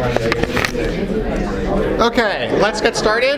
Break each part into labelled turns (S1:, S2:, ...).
S1: Okay, let's get started.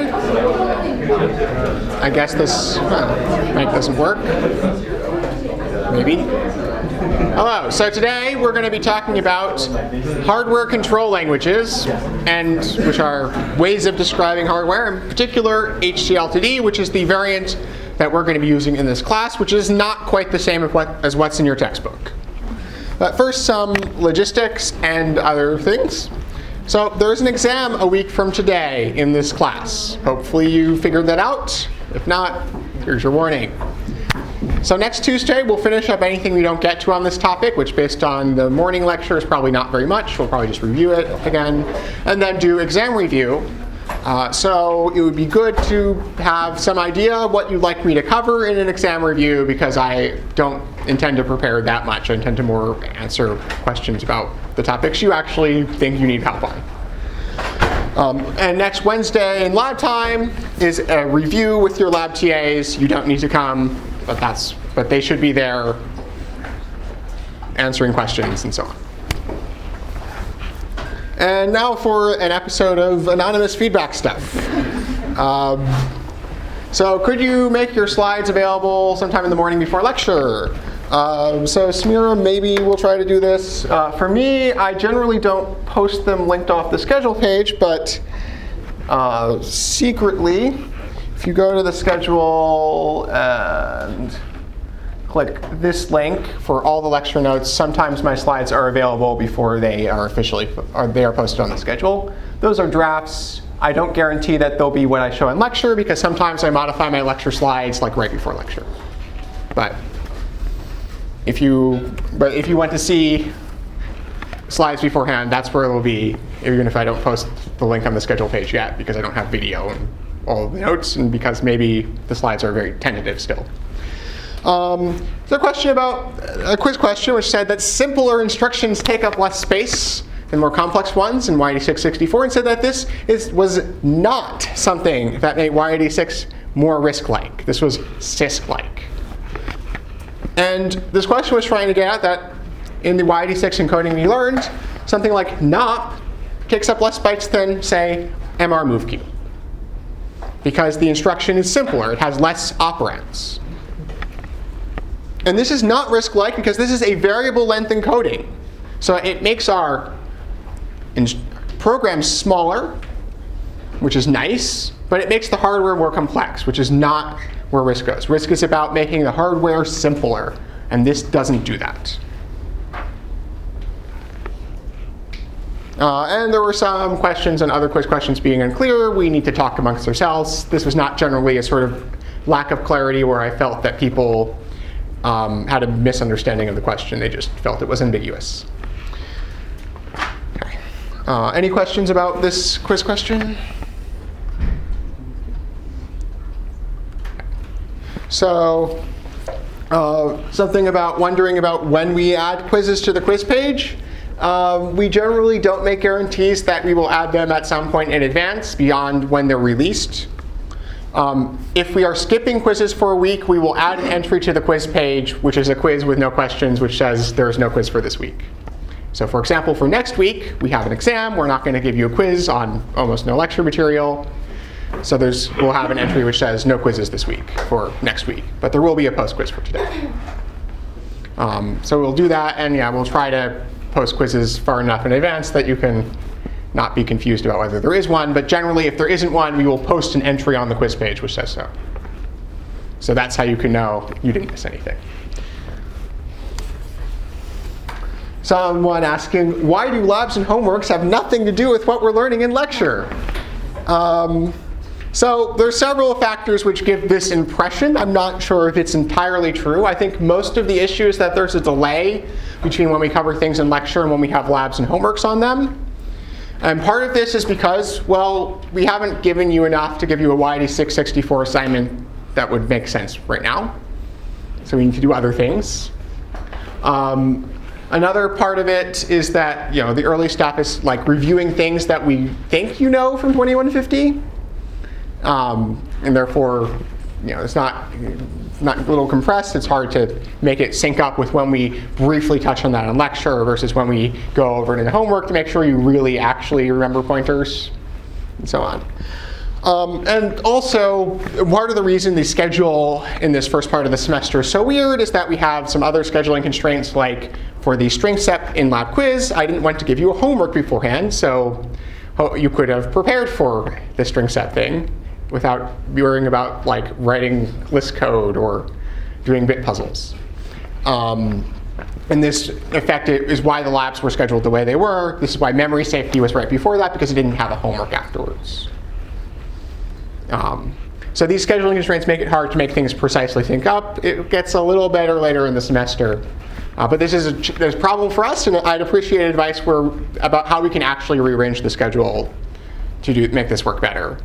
S1: I guess this mic doesn't work. Maybe. Hello, so today we're going to be talking about hardware control languages, and which are ways of describing hardware, in particular HCL2D, which is the variant that we're going to be using in this class, which is not quite the same as what's in your textbook. But first, some logistics and other things. So there's an exam a week from today in this class. Hopefully you figured that out. If not, here's your warning. So next Tuesday, we'll finish up anything we don't get to on this topic, which based on the morning lecture is probably not very much. We'll probably just review it again, and then do exam review. So it would be good to have some idea what you'd like me to cover in an exam review, because I don't intend to prepare that much. I intend to more answer questions about the topics you actually think you need help on. And next Wednesday in lab time is a review with your lab TAs. You don't need to come, but they should be there answering questions and so on. And now for an episode of anonymous feedback stuff. So could you make your slides available sometime in the morning before lecture? So Smira, maybe we'll try to do this. For me, I generally don't post them linked off the schedule page, but secretly, if you go to the schedule and click this link for all the lecture notes, sometimes my slides are available before they are posted on the schedule. Those are drafts. I don't guarantee that they'll be what I show in lecture, because sometimes I modify my lecture slides like right before lecture. But if you want to see slides beforehand, that's where it will be, even if I don't post the link on the schedule page yet, because I don't have video and all of the notes, and because maybe the slides are very tentative still. There's a question about a quiz question which said that simpler instructions take up less space than more complex ones in Y86-64, and said that this was not something that made Y86 more RISC-like. This was CISC-like. And this question was trying to get at that in the Y86 encoding we learned, something like NOP takes up less bytes than, say, MR MoveQ, because the instruction is simpler. It has less operands. And this is not RISC-like because this is a variable length encoding. So it makes our program smaller, which is nice, but it makes the hardware more complex, which is not where RISC goes. RISC is about making the hardware simpler, and this doesn't do that. And there were some questions and other quiz questions being unclear. We need to talk amongst ourselves. This was not generally a sort of lack of clarity where I felt that people had a misunderstanding of the question. They just felt it was ambiguous. Okay. Any questions about this quiz question? So something about wondering about when we add quizzes to the quiz page. We generally don't make guarantees that we will add them at some point in advance beyond when they're released. If we are skipping quizzes for a week, we will add an entry to the quiz page, which is a quiz with no questions, which says there is no quiz for this week. So for example, for next week, we have an exam. We're not going to give you a quiz on almost no lecture material. So we'll have an entry which says no quizzes this week for next week. But there will be a post quiz for today. So we'll do that, and yeah, we'll try to post quizzes far enough in advance that you can not be confused about whether there is one. But generally, if there isn't one, we will post an entry on the quiz page which says so. So that's how you can know you didn't miss anything. Someone asking, why do labs and homeworks have nothing to do with what we're learning in lecture? So there's several factors which give this impression. I'm not sure if it's entirely true. I think most of the issue is that there's a delay between when we cover things in lecture and when we have labs and homeworks on them. And part of this is because, well, we haven't given you enough to give you a Y86-64 assignment that would make sense right now. So we need to do other things. Another part of it is that the early stuff is like reviewing things that we think you know from 2150. And therefore, it's not not a little compressed, it's hard to make it sync up with when we briefly touch on that in lecture versus when we go over it in the homework to make sure you really actually remember pointers and so on. And also, part of the reason the schedule in this first part of the semester is so weird is that we have some other scheduling constraints, like for the string set in lab quiz, I didn't want to give you a homework beforehand, so you could have prepared for the string set thing without worrying about like writing list code or doing bit puzzles. And this effect is why the labs were scheduled the way they were. This is why memory safety was right before that, because it didn't have a homework afterwards. So these scheduling constraints make it hard to make things precisely sync up. It gets a little better later in the semester. But this is a problem for us, and I'd appreciate advice about how we can actually rearrange the schedule to make this work better.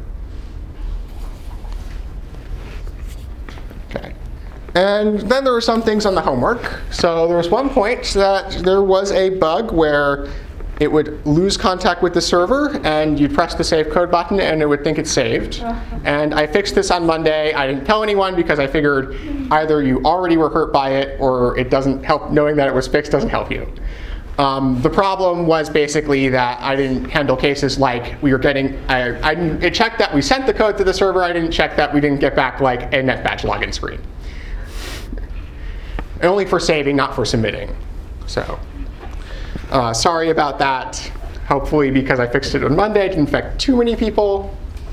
S1: Okay. And then there were some things on the homework. So there was one point that there was a bug where it would lose contact with the server, and you'd press the save code button, and it would think it's saved. And I fixed this on Monday. I didn't tell anyone because I figured either you already were hurt by it, or it doesn't help. Knowing that it was fixed doesn't help you. The problem was basically that I didn't handle cases like we were getting. It checked that we sent the code to the server. I didn't check that we didn't get back like a NetBatch login screen. And only for saving, not for submitting. So. Sorry about that. Hopefully, because I fixed it on Monday, it didn't affect too many people.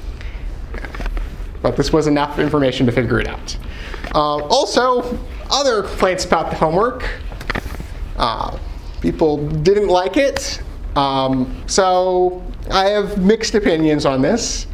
S1: But this was enough information to figure it out. Also, other complaints about the homework. People didn't like it. So I have mixed opinions on this.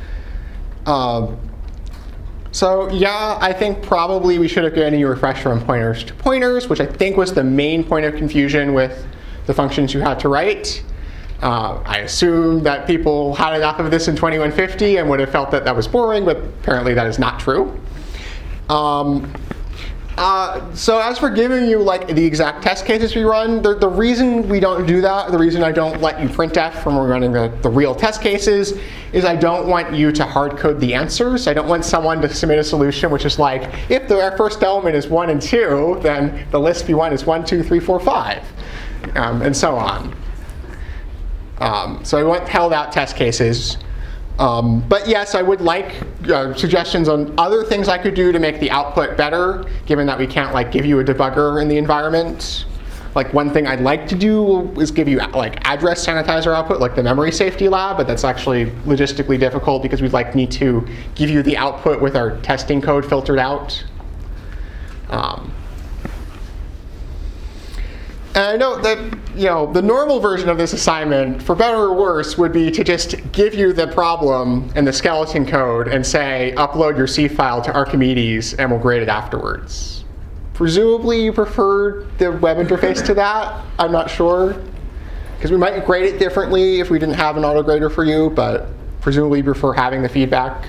S1: So yeah, I think probably we should have given you a refresher from pointers to pointers, which I think was the main point of confusion with the functions you had to write. I assume that people had enough of this in 2150 and would have felt that that was boring, but apparently that is not true. So as for giving you like the exact test cases we run, the reason we don't do that, the reason I don't let you printf when we're running the real test cases, is I don't want you to hard code the answers. I don't want someone to submit a solution which is like, if our first element is 1 and 2, then the list we want is 1, 2, 3, 4, 5. And so on. So I want held out test cases. But yes, I would like suggestions on other things I could do to make the output better, given that we can't like give you a debugger in the environment. Like one thing I'd like to do is give you like address sanitizer output, like the memory safety lab, but that's actually logistically difficult because we'd like need to give you the output with our testing code filtered out. And I know that the normal version of this assignment, for better or worse, would be to just give you the problem and the skeleton code and say, upload your C file to Archimedes and we'll grade it afterwards. Presumably you prefer the web interface to that. I'm not sure. Because we might grade it differently if we didn't have an auto-grader for you, but presumably you prefer having the feedback.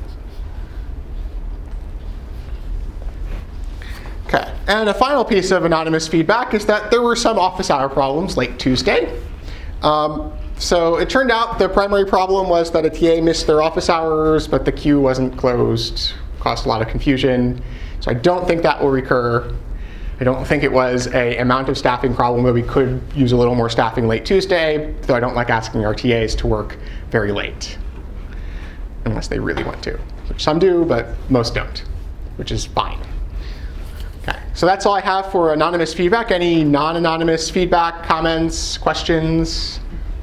S1: Okay, and a final piece of anonymous feedback is that there were some office hour problems late Tuesday. So it turned out the primary problem was that a TA missed their office hours, but the queue wasn't closed. Caused a lot of confusion. So I don't think that will recur. I don't think it was an amount of staffing problem where we could use a little more staffing late Tuesday, though I don't like asking our TAs to work very late, unless they really want to, which some do, but most don't, which is fine. Okay, so that's all I have for anonymous feedback. Any non-anonymous feedback, comments, questions?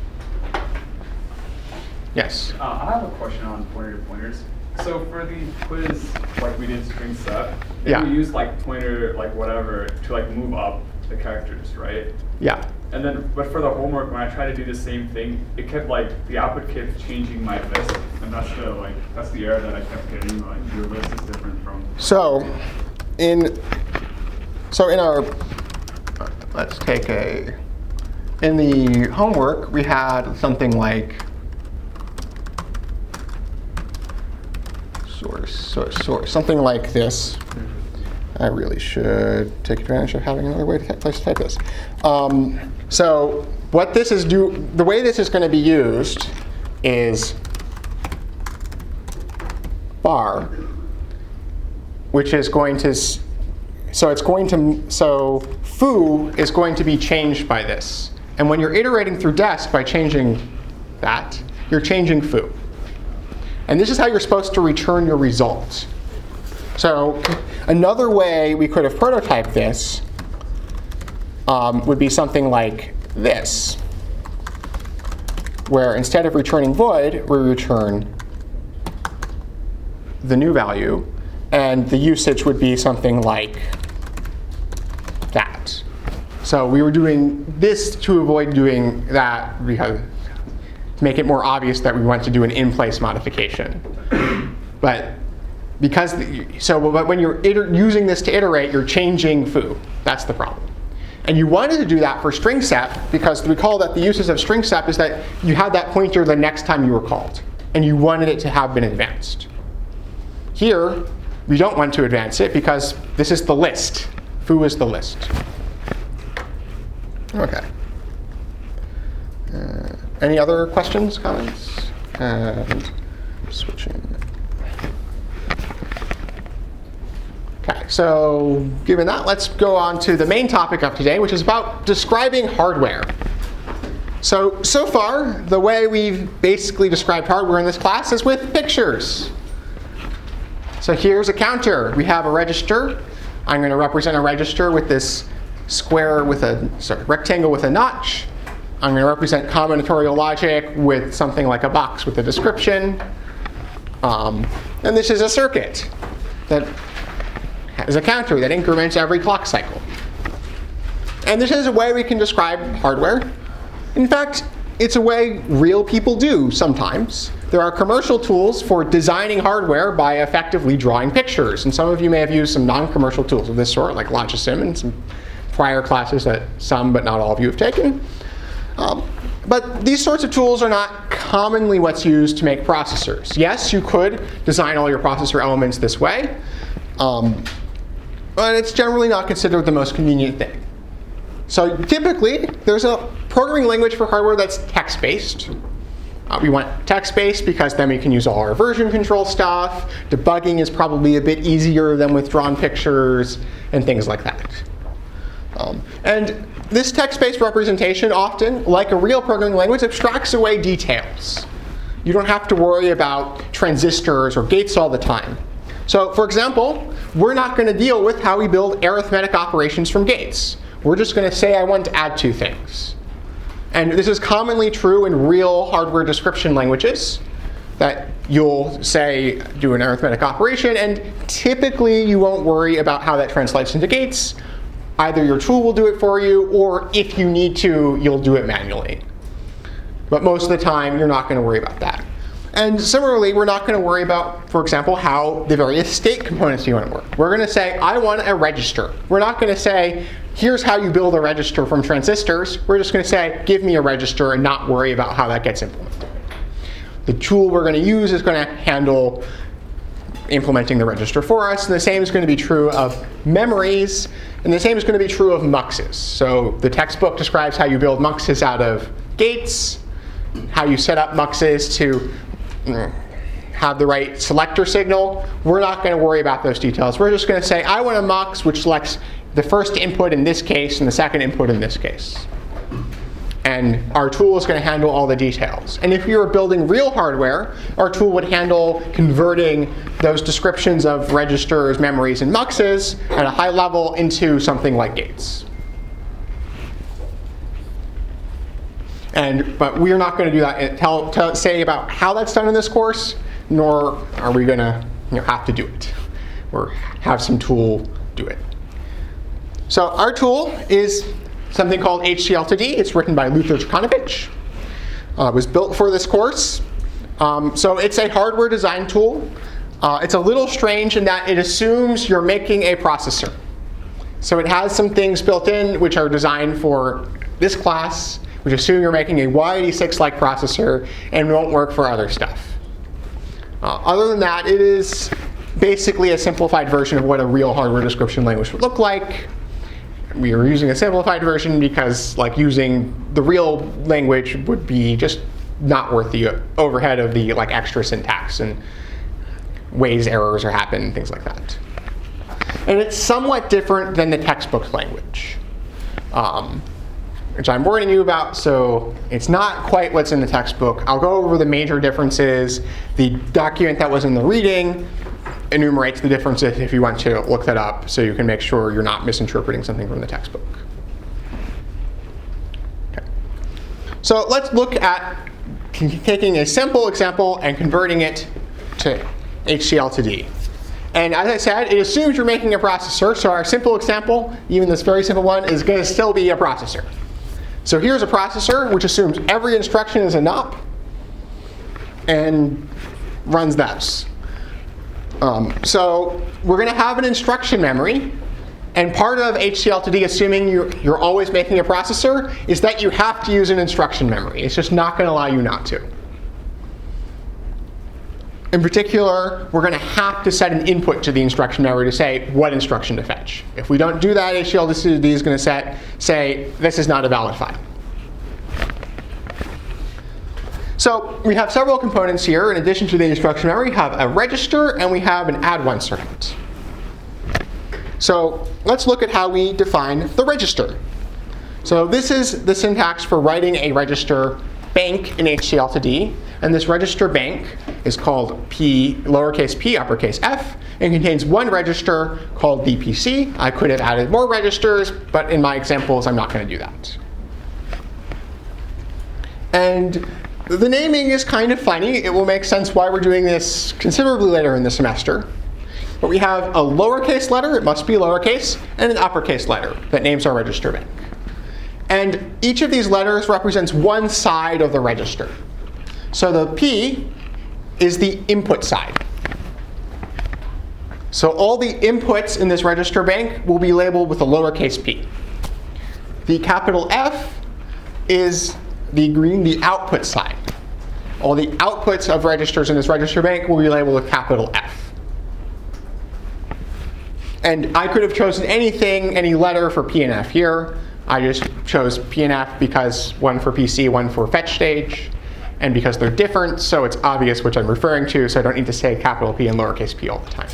S1: Yes?
S2: I have a question on pointer to pointers. So for the quiz, like we did string set,
S1: yeah.
S2: We used like pointer, like whatever, to like move up the characters, right?
S1: Yeah.
S2: And then, but for the homework, when I tried to do the same thing, it kept like, the output kept changing my list. And that's the error that I kept getting, like your list is different from.
S1: So in our, let's take in the homework, we had something like source, something like this. I really should take advantage of having another place to type this. So what this is the way this is going to be used is bar, which is going to so foo is going to be changed by this. And when you're iterating through desc by changing that, you're changing foo. And this is how you're supposed to return your result. So another way we could have prototyped this would be something like this, where instead of returning void, we return the new value, and the usage would be something like that. So we were doing this to avoid doing that, because to make it more obvious that we want to do an in-place modification. But when you're using this to iterate, you're changing foo. That's the problem. And you wanted to do that for string sep, because recall that the uses of string sep is that you had that pointer the next time you were called, and you wanted it to have been advanced. Here, we don't want to advance it because this is the list. Foo is the list. OK. Any other questions, comments? And switching. OK, so given that, let's go on to the main topic of today, which is about describing hardware. So far, the way we've basically described hardware in this class is with pictures. So here's a counter. We have a register. I'm going to represent a register with this rectangle with a notch. I'm going to represent combinatorial logic with something like a box with a description. And this is a circuit that has a counter that increments every clock cycle. And this is a way we can describe hardware. In fact, it's a way real people do sometimes. There are commercial tools for designing hardware by effectively drawing pictures. And some of you may have used some non-commercial tools of this sort, like Logisim, and some prior classes that some but not all of you have taken. But these sorts of tools are not commonly what's used to make processors. Yes, you could design all your processor elements this way, but it's generally not considered the most convenient thing. So typically, there's a programming language for hardware that's text-based. We want text-based because then we can use all our version control stuff. Debugging is probably a bit easier than with drawn pictures and things like that. And this text-based representation often, like a real programming language, abstracts away details. You don't have to worry about transistors or gates all the time. So for example, we're not going to deal with how we build arithmetic operations from gates. We're just going to say I want to add two things. And this is commonly true in real hardware description languages, that you'll say, do an arithmetic operation, and typically you won't worry about how that translates into gates. Either your tool will do it for you, or if you need to, you'll do it manually. But most of the time, you're not going to worry about that. And similarly, we're not going to worry about, for example, how the various state components you want to work. We're going to say, I want a register. We're not going to say, here's how you build a register from transistors. We're just going to say, give me a register, and not worry about how that gets implemented. The tool we're going to use is going to handle implementing the register for us. And the same is going to be true of memories. And the same is going to be true of muxes. So the textbook describes how you build muxes out of gates, how you set up muxes to have the right selector signal. We're not going to worry about those details. We're just going to say, I want a mux which selects the first input in this case and the second input in this case. And our tool is going to handle all the details. And if you were building real hardware, our tool would handle converting those descriptions of registers, memories, and muxes at a high level into something like gates. But we're not going to do that, say about how that's done in this course, nor are we going to have to do it, or have some tool do it. So our tool is something called HCL2D. It's written by Luther Trkanovic. It was built for this course. So it's a hardware design tool. It's a little strange in that it assumes you're making a processor. So it has some things built in which are designed for this class, which assume you're making a y86-like processor and won't work for other stuff. Other than that, it is basically a simplified version of what a real hardware description language would look like. We are using a simplified version because using the real language would be just not worth the overhead of the extra syntax and ways errors are happen, things like that. And it's somewhat different than the textbook language, which I'm warning you about, so it's not quite what's in the textbook. I'll go over the major differences. The document that was in the reading enumerates the differences if you want to look that up, so you can make sure you're not misinterpreting something from the textbook. Okay. So let's look at taking a simple example and converting it to HCl2D. And as I said, it assumes you're making a processor, so our simple example, even this very simple one, is going to still be a processor. So here's a processor which assumes every instruction is a NOP and runs those. So we're going to have an instruction memory, and part of HCl2D, assuming you're always making a processor, is that you have to use an instruction memory. It's just not going to allow you not to. In particular, we're going to have to set an input to the instruction memory to say what instruction to fetch. If we don't do that, HCl2D is going to say this is not a valid file. So we have several components here. In addition to the instruction memory, we have a register and we have an add-one circuit. So let's look at how we define the register. So this is the syntax for writing a register bank in HCl2D. And this register bank is called P, lowercase p, uppercase f, and contains one register called DPC. I could have added more registers, but in my examples, I'm not going to do that. And the naming is kind of funny. It will make sense why we're doing this considerably later in the semester. But we have a lowercase letter, it must be lowercase, and an uppercase letter that names our register bank. And each of these letters represents one side of the register. So the P is the input side. So all the inputs in this register bank will be labeled with a lowercase p. The capital F is the output side. All the outputs of registers in this register bank will be labeled with capital F. And I could have chosen anything, any letter for P and F here. I just chose P and F because one for PC, one for fetch stage. And because they're different, so it's obvious which I'm referring to, so I don't need to say capital P and lowercase p all the time.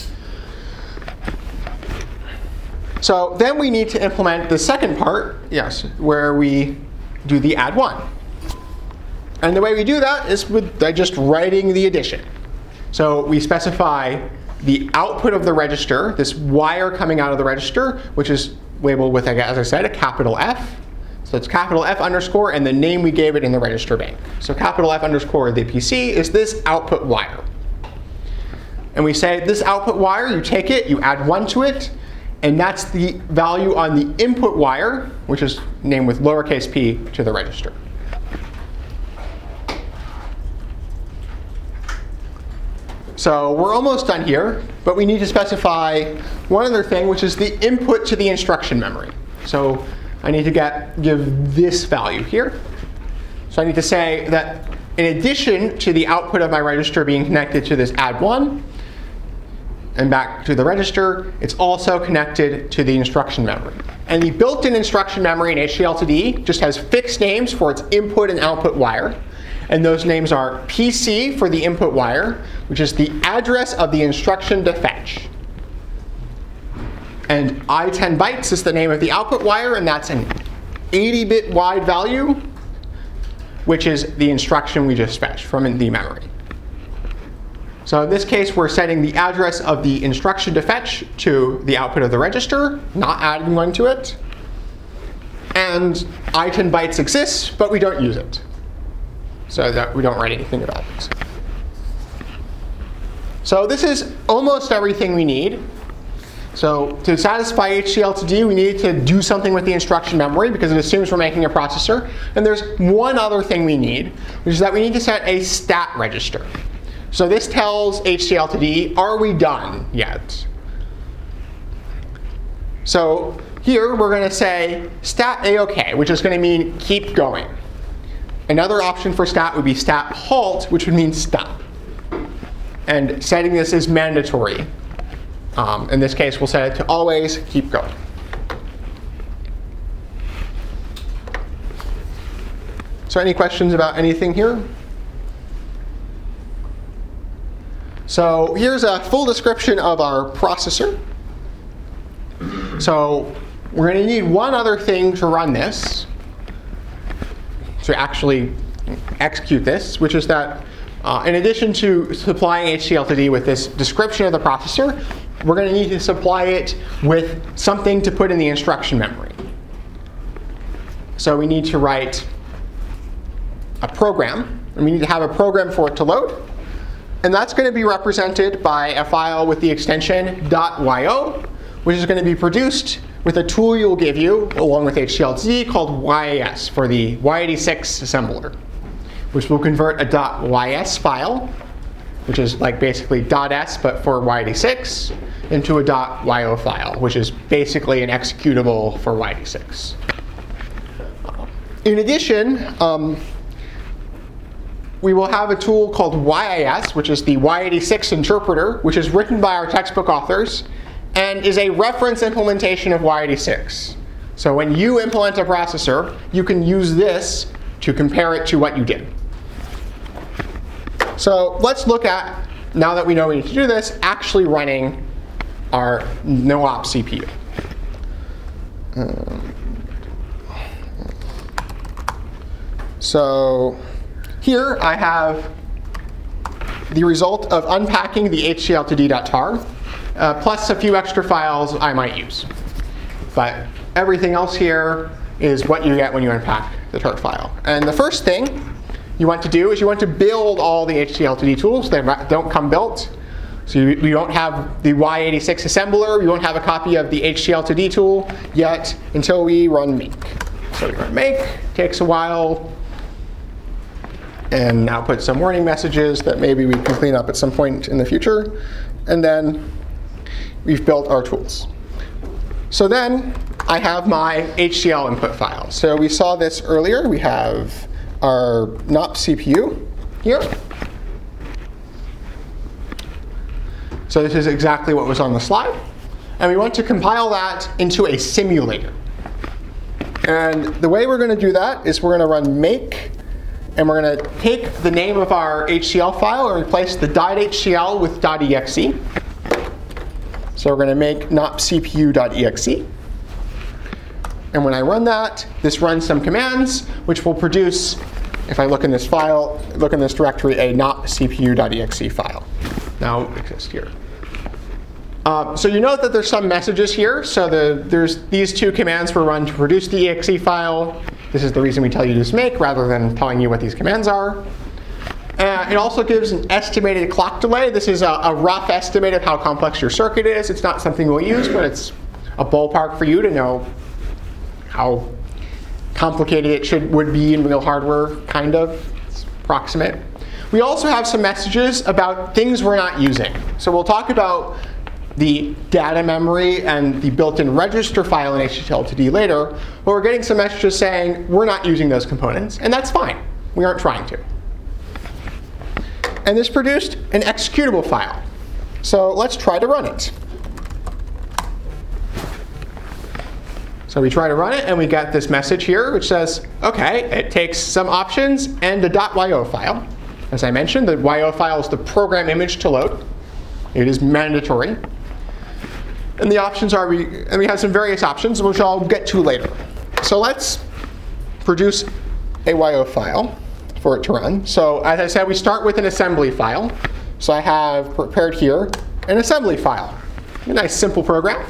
S1: So then we need to implement the second part, yes, where we do the add one. And the way we do that is by just writing the addition. So we specify the output of the register, this wire coming out of the register, which is labeled with, as I said, a capital F. So it's capital F underscore and the name we gave it in the register bank. So capital F underscore the PC is this output wire. And we say this output wire, you take it, you add one to it, and that's the value on the input wire, which is named with lowercase p, to the register. So we're almost done here, but we need to specify one other thing, which is the input to the instruction memory. So I need to give this value here. So I need to say that in addition to the output of my register being connected to this add one and back to the register, it's also connected to the instruction memory. And the built-in instruction memory in HCl2D just has fixed names for its input and output wire. And those names are PC for the input wire, which is the address of the instruction to fetch. And I10 bytes is the name of the output wire, and that's an 80-bit wide value, which is the instruction we just fetched from the memory. So in this case, we're setting the address of the instruction to fetch to the output of the register, not adding one to it. And I10 bytes exists, but we don't use it. So that we don't write anything about it. So this is almost everything we need. So to satisfy HCl2D, we need to do something with the instruction memory because it assumes we're making a processor. And there's one other thing we need, which is that we need to set a stat register. So this tells HCl2D, are we done yet? So here we're going to say stat AOK, which is going to mean keep going. Another option for stat would be stat halt, which would mean stop. And setting this is mandatory. In this case, we'll set it to always keep going. So any questions about anything here? So here's a full description of our processor. So we're going to need one other thing to run this, to actually execute this, which is that in addition to supplying HCL2D with this description of the processor, we're going to need to supply it with something to put in the instruction memory. So we need to write a program, and we need to have a program for it to load. And that's going to be represented by a file with the extension .yo, which is going to be produced with a tool you'll give you, along with HCL2D, called YAS for the y86 assembler, which will convert a .ys file, which is like basically .s but for y86, into a .yo file, which is basically an executable for y86. In addition, we will have a tool called YIS, which is the y86 interpreter, which is written by our textbook authors, and is a reference implementation of y86. So when you implement a processor, you can use this to compare it to what you did. So let's look at, now that we know we need to do this, actually running our no-op CPU. So here I have the result of unpacking the HCL2D.tar, plus a few extra files I might use. But everything else here is what you get when you unpack the tar file. And the first thing you want to do is you want to build all the HCL2D tools. They don't come built. So you don't have the y86 assembler. You won't have a copy of the HCL2D tool yet until we run make. So we run make. Takes a while. And now put some warning messages that maybe we can clean up at some point in the future. And then we've built our tools. So then I have my HCL input file. So we saw this earlier. We have our NOP CPU here. So this is exactly what was on the slide. And we want to compile that into a simulator. And the way we're going to do that is we're going to run make. And we're going to take the name of our HCL file and replace the .hcl with .exe. So we're going to make nopcpu.exe. And when I run that, this runs some commands, which will produce, if I look in this file, look in this directory, a nopcpu.exe file. Now exists here. So you note that there's some messages here. So there's these two commands were run to produce the exe file. This is the reason we tell you to use make rather than telling you what these commands are. It also gives an estimated clock delay. This is a rough estimate of how complex your circuit is. It's not something we'll use, but it's a ballpark for you to know how complicated it would be in real hardware, kind of. It's approximate. We also have some messages about things we're not using. So we'll talk about the data memory and the built-in register file in HCL2D later, but we're getting some messages saying we're not using those components, and that's fine. We aren't trying to. And this produced an executable file. So let's try to run it. So we try to run it, and we get this message here, which says, OK, it takes some options and a .yo file. As I mentioned, the yo file is the program image to load. It is mandatory. And the options are, we have some various options, which I'll get to later. So let's produce a yo file for it to run. So as I said, we start with an assembly file. So I have prepared here an assembly file. A nice simple program.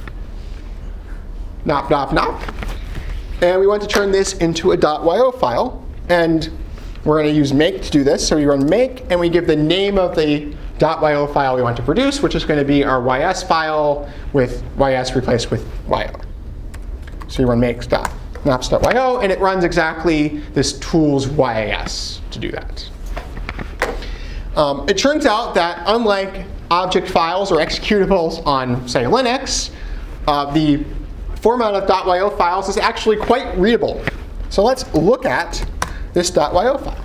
S1: Nop, nop, nop. And we want to turn this into a .yo file. And we're going to use make to do this. So we run make, and we give the name of the .yo file we want to produce, which is going to be our ys file with ys replaced with yo. So you run makes.nops.yo, and it runs exactly this tool's YAS to do that. It turns out that unlike object files or executables on, say, Linux, the format of .yo files is actually quite readable. So let's look at this .yo file.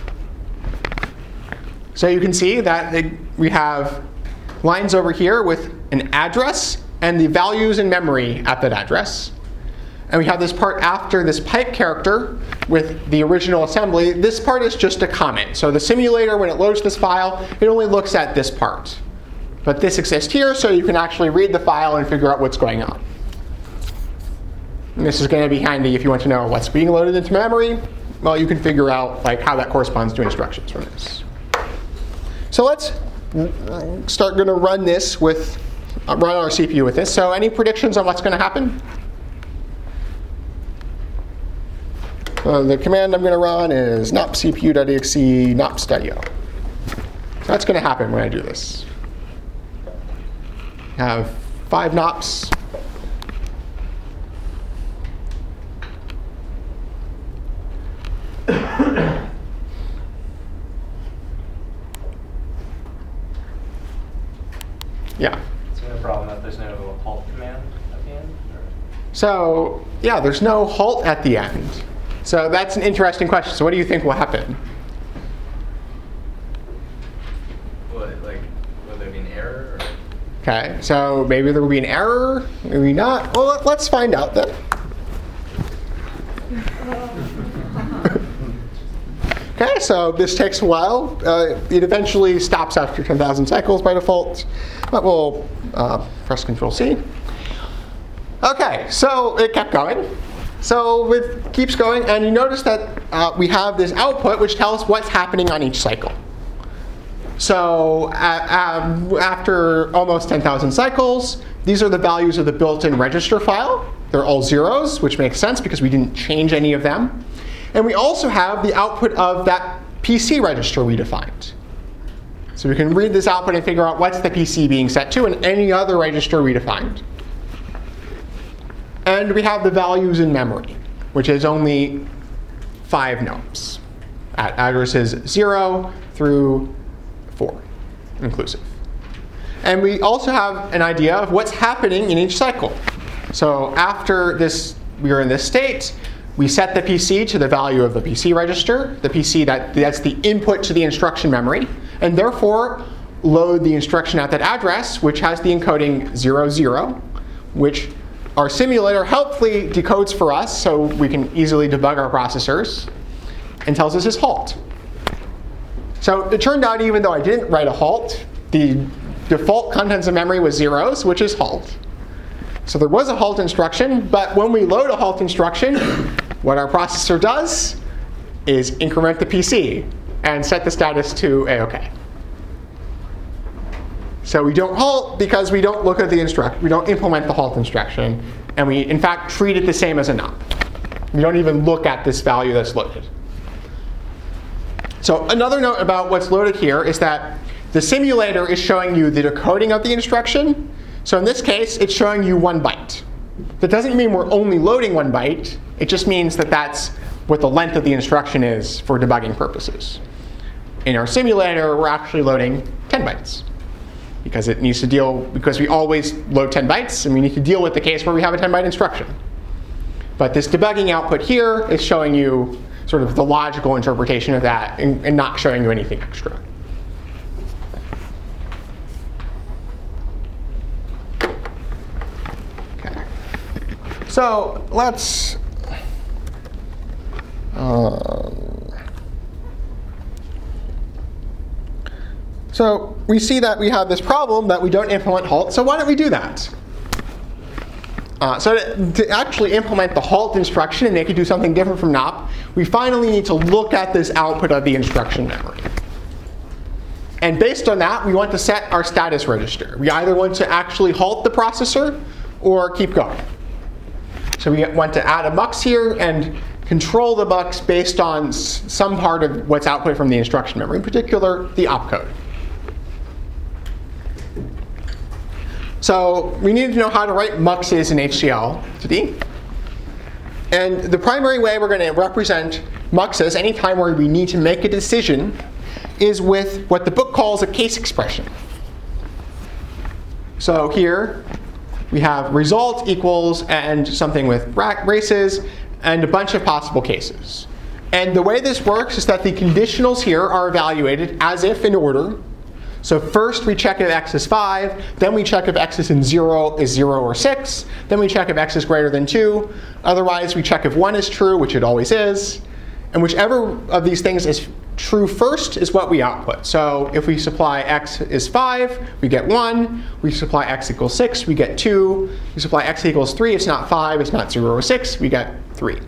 S1: So you can see that we have lines over here with an address and the values in memory at that address. And we have this part after this pipe character with the original assembly. This part is just a comment. So the simulator, when it loads this file, it only looks at this part. But this exists here, so you can actually read the file and figure out what's going on. And this is going to be handy if you want to know what's being loaded into memory. Well, you can figure out like how that corresponds to instructions from this. So let's start going to run this with run our CPU with this. So any predictions on what's going to happen? The command I'm going to run is nopcpu.exe nops.io. So that's going to happen when I do this. I have 5 nops. Yeah.
S3: Is there a problem that there's no halt command at the end? Or?
S1: So yeah, there's no halt at the end. So that's an interesting question. So what do you think will happen?
S3: Will there be an error? Or?
S1: Okay, so maybe there will be an error, maybe not. Well, let's find out then. Okay, so this takes a while. It eventually stops after 10,000 cycles by default, but we'll press Control-C. Okay, so it kept going. So it keeps going, and you notice that we have this output which tells what's happening on each cycle. So after almost 10,000 cycles, these are the values of the built-in register file. They're all zeros, which makes sense because we didn't change any of them. And we also have the output of that PC register we defined. So we can read this output and figure out what's the PC being set to and any other register we defined. And we have the values in memory, which is only 5 nops at addresses 0 through 4 inclusive. And we also have an idea of what's happening in each cycle. So after this, we are in this state. We set the PC to the value of the PC register, the PC that's the input to the instruction memory, and therefore load the instruction at that address, which has the encoding 00, which our simulator helpfully decodes for us so we can easily debug our processors, and tells us is halt. So it turned out even though I didn't write a halt, the default contents of memory was zeros, which is halt. So there was a halt instruction, but when we load a halt instruction, what our processor does is increment the PC and set the status to A-OK. So we don't halt because we don't look at the we don't implement the halt instruction, and we in fact treat it the same as a nop. We don't even look at this value that's loaded. So another note about what's loaded here is that the simulator is showing you the decoding of the instruction. So in this case, it's showing you 1 byte. That doesn't mean we're only loading 1 byte. It just means that that's what the length of the instruction is for debugging purposes. In our simulator, we're actually loading 10 bytes. Because it needs to because we always load 10 bytes, and we need to deal with the case where we have a 10-byte instruction. But this debugging output here is showing you sort of the logical interpretation of that and not showing you anything extra. Okay. So let's So we see that we have this problem that we don't implement halt, so why don't we do that? So to actually implement the halt instruction and make it do something different from nop, we finally need to look at this output of the instruction memory. And based on that, we want to set our status register. We either want to actually halt the processor or keep going. So we want to add a mux here and control the mux based on some part of what's output from the instruction memory, in particular the opcode. So we need to know how to write muxes in HCL2D. And the primary way we're going to represent muxes anytime where we need to make a decision is with what the book calls a case expression. So here we have result equals and something with braces and a bunch of possible cases. And the way this works is that the conditionals here are evaluated as if in order. So first we check if x is 5, then we check if x is 0 or 6, then we check if x is greater than 2. Otherwise we check if 1 is true, which it always is. And whichever of these things is true first is what we output. So if we supply x is 5, we get 1. We supply x equals 6, we get 2. We supply x equals 3, it's not 5, it's not 0 or 6, we get 3.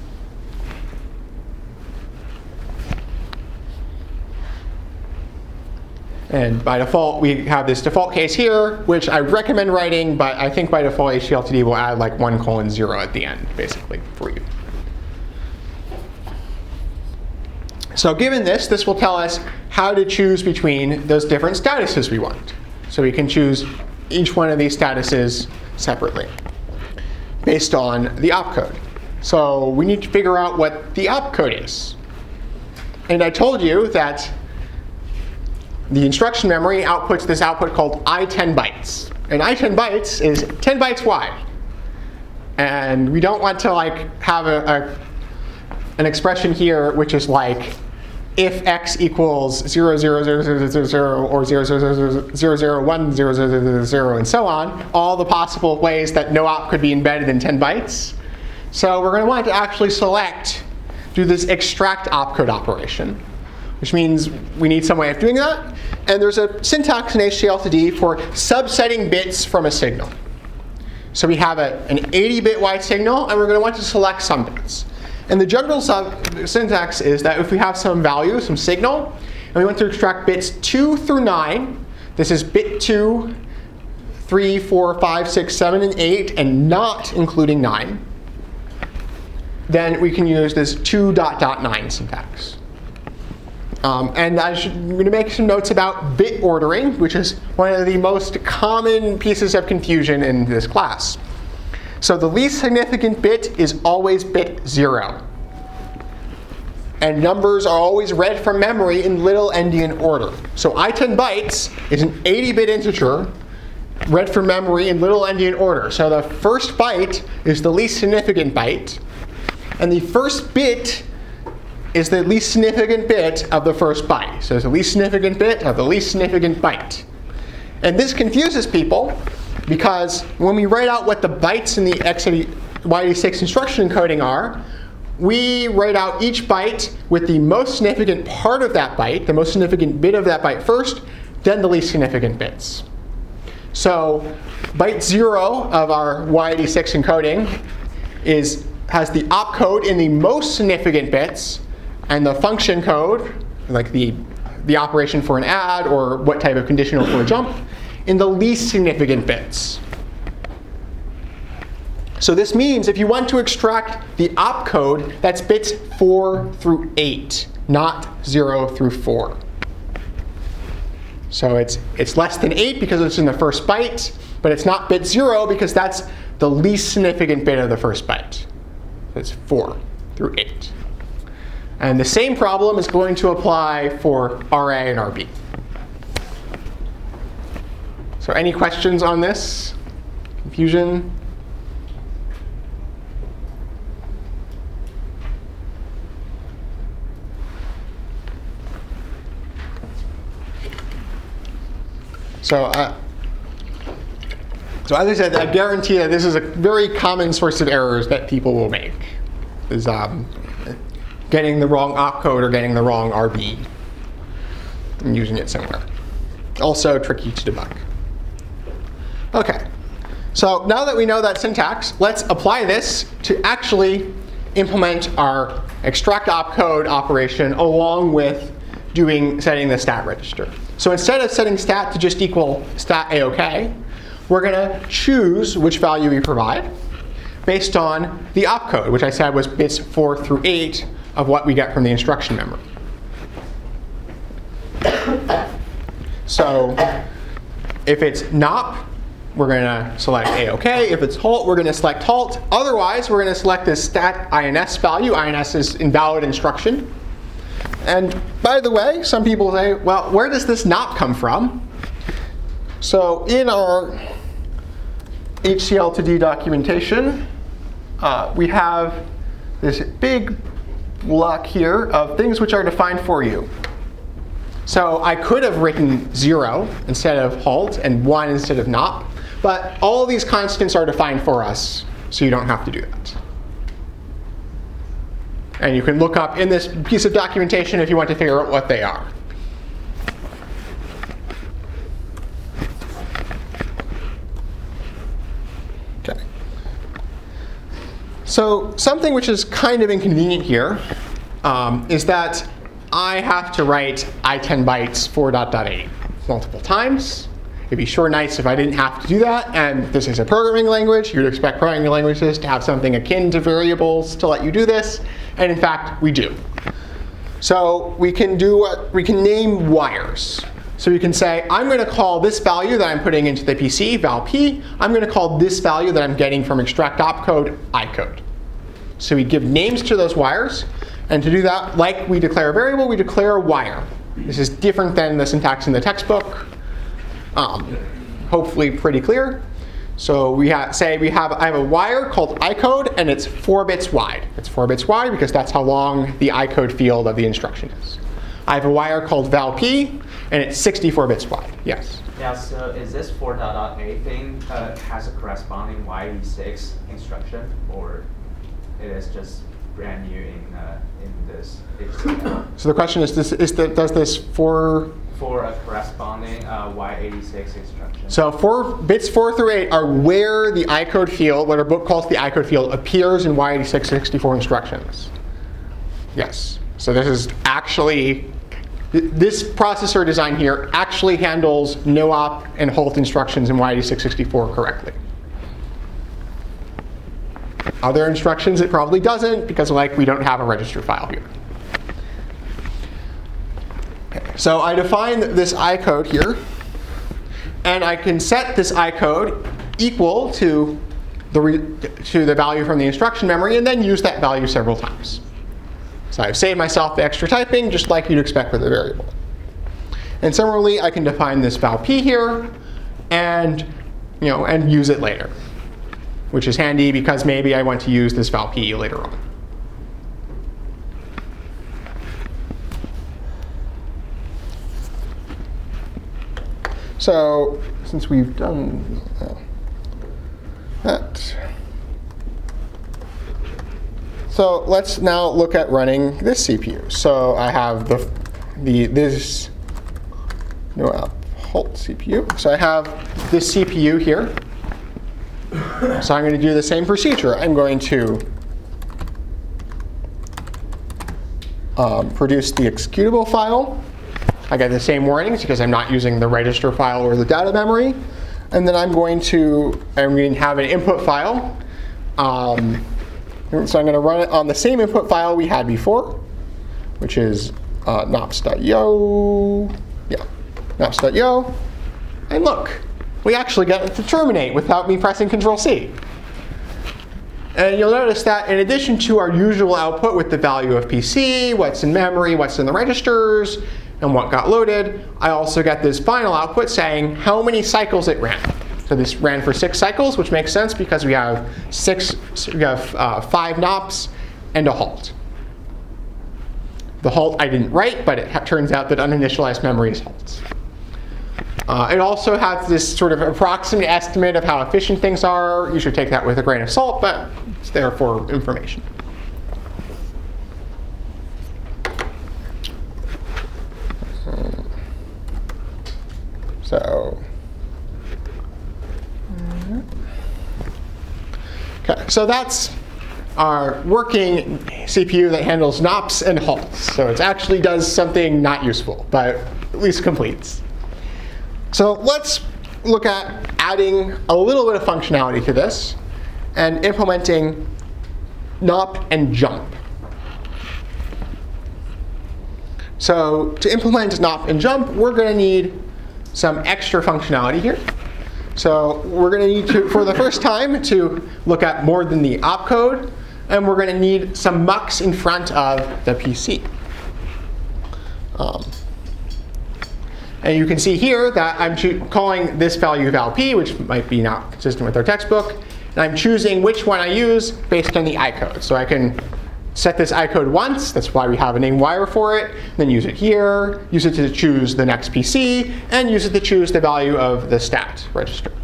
S1: And by default, we have this default case here, which I recommend writing, but I think by default, HCLTD will add like 1:0 at the end, basically, for you. So given this, this will tell us how to choose between those different statuses we want. So we can choose each one of these statuses separately based on the opcode. So we need to figure out what the opcode is. And I told you that the instruction memory outputs this output called I10 bytes. And I10 bytes is 10 bytes wide. And we don't want to have an expression here which is like if x equals 0, 0, 0, 0, 0, 0, or 0, 0, 0, 0, 0, 1, 0, 0, 0, 0, and so on, all the possible ways that no op could be embedded in 10 bytes. So we're going to want to actually do this extract opcode operation, which means we need some way of doing that. And there's a syntax in HCLTD for subsetting bits from a signal. So we have an 80-bit wide signal, and we're going to want to select some bits. And the general syntax is that if we have some value, some signal, and we want to extract bits 2 through 9, this is bit 2, 3, 4, 5, 6, 7, and 8, and not including 9, then we can use this 2.9 syntax. And I'm going to make some notes about bit ordering, which is one of the most common pieces of confusion in this class. So the least significant bit is always bit 0. And numbers are always read from memory in little endian order. So I10 bytes is an 80-bit integer read from memory in little endian order. So the first byte is the least significant byte. And the first bit is the least significant bit of the first byte. So it's the least significant bit of the least significant byte. And this confuses people because when we write out what the bytes in the x86 instruction encoding are, we write out each byte with the most significant part of that byte, the most significant bit of that byte first, then the least significant bits. So byte 0 of our y86 encoding has the opcode in the most significant bits, and the function code, like the operation for an add or what type of conditional for a jump, in the least significant bits. So this means if you want to extract the opcode, that's bits 4 through 8, not 0 through 4. So it's less than 8 because it's in the first byte, but it's not bit 0 because that's the least significant bit of the first byte. It's 4 through 8. And the same problem is going to apply for RA and RB. So any questions on this? Confusion? So as I said, I guarantee that this is a very common source of errors that people will make, is getting the wrong opcode or getting the wrong RB and using it somewhere. Also tricky to debug. OK, so now that we know that syntax, let's apply this to actually implement our extract opcode operation along with setting the stat register. So instead of setting stat to just equal stat AOK, we're going to choose which value we provide based on the opcode, which I said was bits 4 through 8 of what we get from the instruction memory. So if it's NOP, we're going to select AOK. If it's HALT, we're going to select HALT. Otherwise, we're going to select this stat INS value. INS is invalid instruction. And by the way, some people say, well, where does this NOP come from? So in our HCL2D documentation, we have this big block here of things which are defined for you. So I could have written 0 instead of HALT and 1 instead of NOP. But all these constants are defined for us, so you don't have to do that. And you can look up in this piece of documentation if you want to figure out what they are. Okay. So something which is kind of inconvenient here is that I have to write I10 bytes for ... multiple times. It'd be sure nice if I didn't have to do that, and this is a programming language. You'd expect programming languages to have something akin to variables to let you do this, and in fact, we do. So we can name wires. So you can say, I'm going to call this value that I'm putting into the PC, val p. I'm going to call this value that I'm getting from extract opcode, icode. So we give names to those wires, and to do that, like we declare a variable, we declare a wire. This is different than the syntax in the textbook. Hopefully pretty clear. So I have a wire called icode, and it's 4 bits wide. It's 4 bits wide because that's how long the icode field of the instruction is. I have a wire called val p, and it's 64 bits wide. Yes?
S4: Yeah, so is this 4.8 thing has a corresponding Y86 instruction, or it is just brand new in this HTML?
S1: So the question is, does this for
S4: a corresponding Y86 instruction?
S1: So bits 4 through 8 are where the icode field, what our book calls the icode field, appears in Y86 64 instructions. Yes. So this is actually, this processor design here actually handles no-op and halt instructions in Y86 64 correctly. Other instructions it probably doesn't, because we don't have a register file here. Okay, so I define this icode here, and I can set this icode equal to the value from the instruction memory, and then use that value several times. So I've saved myself the extra typing, just like you'd expect with a variable. And similarly, I can define this val p here, and use it later, which is handy because maybe I want to use this val p later on. So since we've done that, so let's now look at running this CPU. So I have this halt CPU. So I have this CPU here. So I'm going to do the same procedure. I'm going to produce the executable file. I get the same warnings because I'm not using the register file or the data memory. And then I'm going to have an input file. So I'm going to run it on the same input file we had before, which is nops.yo. Yeah, nops.yo. And look, we actually got it to terminate without me pressing Control-C. And you'll notice that in addition to our usual output with the value of PC, what's in memory, what's in the registers, and what got loaded, I also get this final output saying how many cycles it ran. So this ran for 6 cycles, which makes sense because we have 5 nops and a halt. The halt I didn't write, but it turns out that uninitialized memory is halts. It also has this sort of approximate estimate of how efficient things are. You should take that with a grain of salt, but it's there for information. So that's our working CPU that handles nops and halts. So it actually does something not useful, but at least completes. So let's look at adding a little bit of functionality to this and implementing nop and jump. So to implement nop and jump, we're going to need some extra functionality here. So we're going to need to, for the first time, to look at more than the opcode, and we're going to need some mux in front of the PC. And you can see here that I'm calling this value val p, which might be not consistent with our textbook, and I'm choosing which one I use based on the icode. So I can set this icode once, that's why we have a name wire for it, then use it here, use it to choose the next PC, and use it to choose the value of the stat register.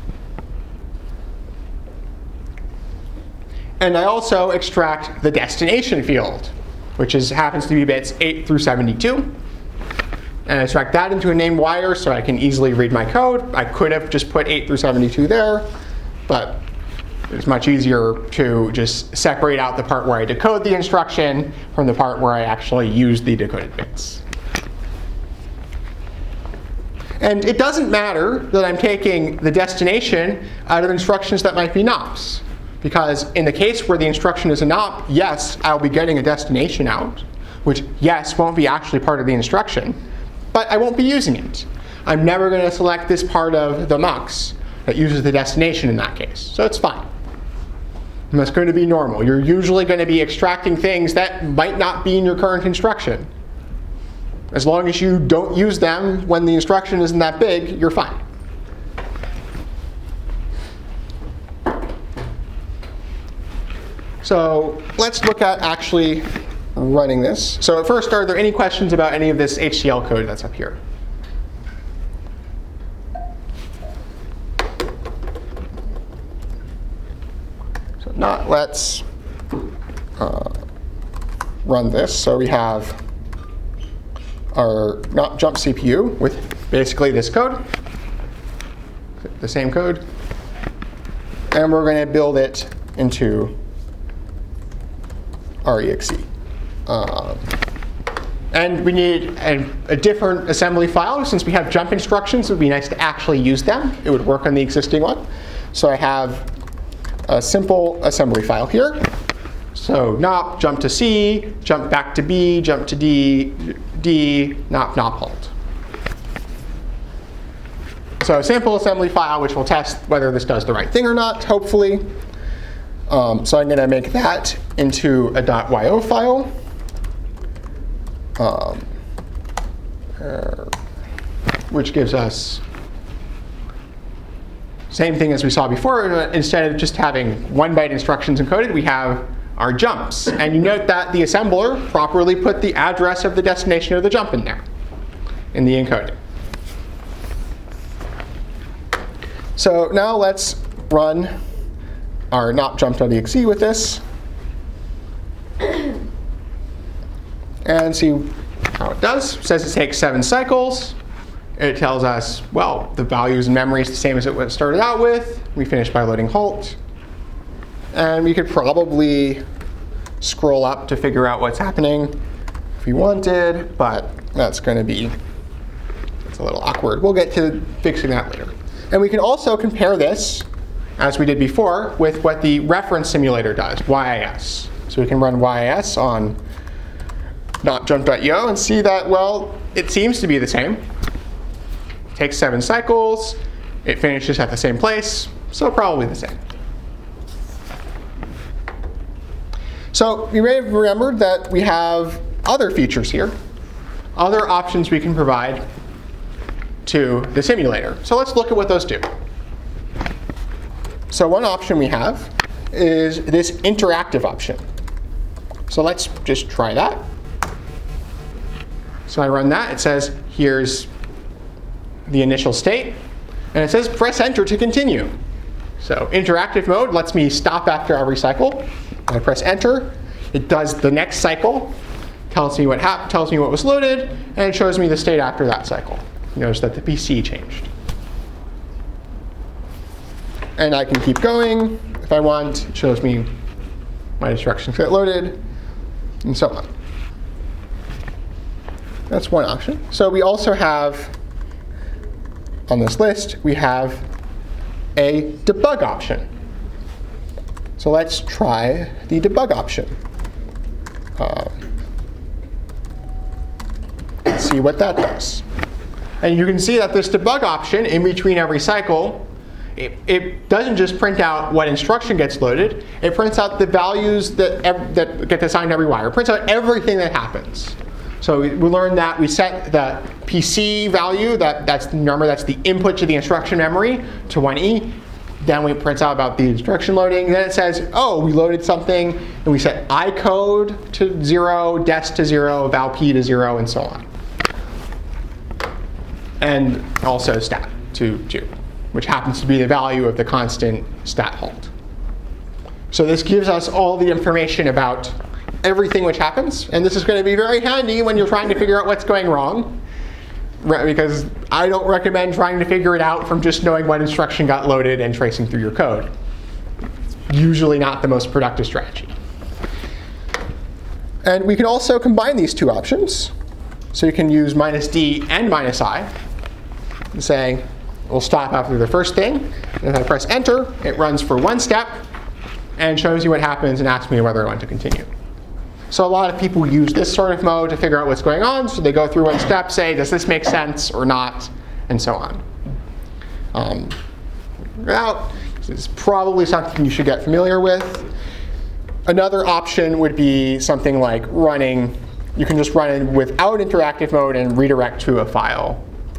S1: And I also extract the destination field which happens to be bits 8 through 72. And I extract that into a named wire so I can easily read my code. I could have just put 8 through 72 there, but it's much easier to just separate out the part where I decode the instruction from the part where I actually use the decoded bits. And it doesn't matter that I'm taking the destination out of instructions that might be NOPs. Because in the case where the instruction is a NOP, yes, I'll be getting a destination out, which, yes, won't be actually part of the instruction, but I won't be using it. I'm never going to select this part of the mux that uses the destination in that case. So it's fine. And that's going to be normal. You're usually going to be extracting things that might not be in your current instruction. As long as you don't use them when the instruction isn't that big, you're fine. So let's look at actually running this. So first, are there any questions about any of this HCL code that's up here? So let's run this. So we have our not jump CPU with basically this code, the same code, and we're going to build it into REXE. And we need a different assembly file. Since we have jump instructions, it would be nice to actually use them. It would work on the existing one. So I have a simple assembly file here. So NOP, jump to C, jump back to B, jump to D, D, NOP, NOP, halt. So a simple assembly file which will test whether this does the right thing or not, hopefully. So I'm going to make that into a .yo file. Which gives us same thing as we saw before. Instead of just having 1-byte instructions encoded, we have our jumps. And you note that the assembler properly put the address of the destination of the jump in there, in the encoding. So now let's run our not jump.exe with this and see how it does. It says it takes 7 cycles. It tells us, well, the values in memory is the same as it started out with. We finish by loading halt. And we could probably scroll up to figure out what's happening if we wanted, but that's going to be, it's a little awkward. We'll get to fixing that later. And we can also compare this, as we did before, with what the reference simulator does, YIS. So we can run YIS on notjump.io and see that, well, it seems to be the same. It takes 7 cycles. It finishes at the same place, so probably the same. So you may have remembered that we have other features here, other options we can provide to the simulator. So let's look at what those do. So one option we have is this interactive option. So let's just try that. So I run that. It says, here's the initial state. And it says, press enter to continue. So interactive mode lets me stop after every cycle. I press enter. It does the next cycle, tells me what tells me what was loaded, and it shows me the state after that cycle. Notice that the PC changed. And I can keep going if I want. It shows me my instructions get loaded, and so on. That's one option. So we also have, on this list, we have a debug option. So let's try the debug option. Let's see what that does. And you can see that this debug option, in between every cycle, it doesn't just print out what instruction gets loaded. It prints out the values that get assigned to every wire. It prints out everything that happens. So we learned that we set the PC value, remember that's the input to the instruction memory, to 1E. Then we print out about the instruction loading. Then it says, oh, we loaded something, and we set icode to 0, des to 0, val p to 0, and so on. And also stat to 2, which happens to be the value of the constant stat halt. So this gives us all the information about everything which happens. And this is going to be very handy when you're trying to figure out what's going wrong, because I don't recommend trying to figure it out from just knowing what instruction got loaded and tracing through your code. Usually not the most productive strategy. And we can also combine these two options. So you can use -d and -i, and say, we'll stop after the first thing. And if I press enter, it runs for one step and shows you what happens and asks me whether I want to continue. So a lot of people use this sort of mode to figure out what's going on. So they go through one step, say, does this make sense or not, and so on. This is probably something you should get familiar with. Another option would be something like running. You can just run it without interactive mode and redirect to a file.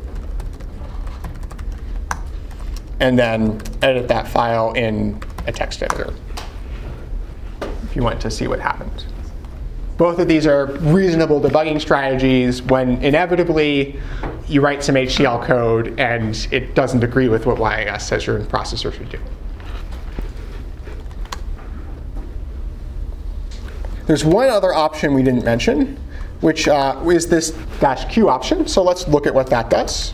S1: And then edit that file in a text editor if you want to see what happened. Both of these are reasonable debugging strategies when inevitably you write some HCL code and it doesn't agree with what YIS says your processor should do. There's one other option we didn't mention, which is this -q option. So let's look at what that does.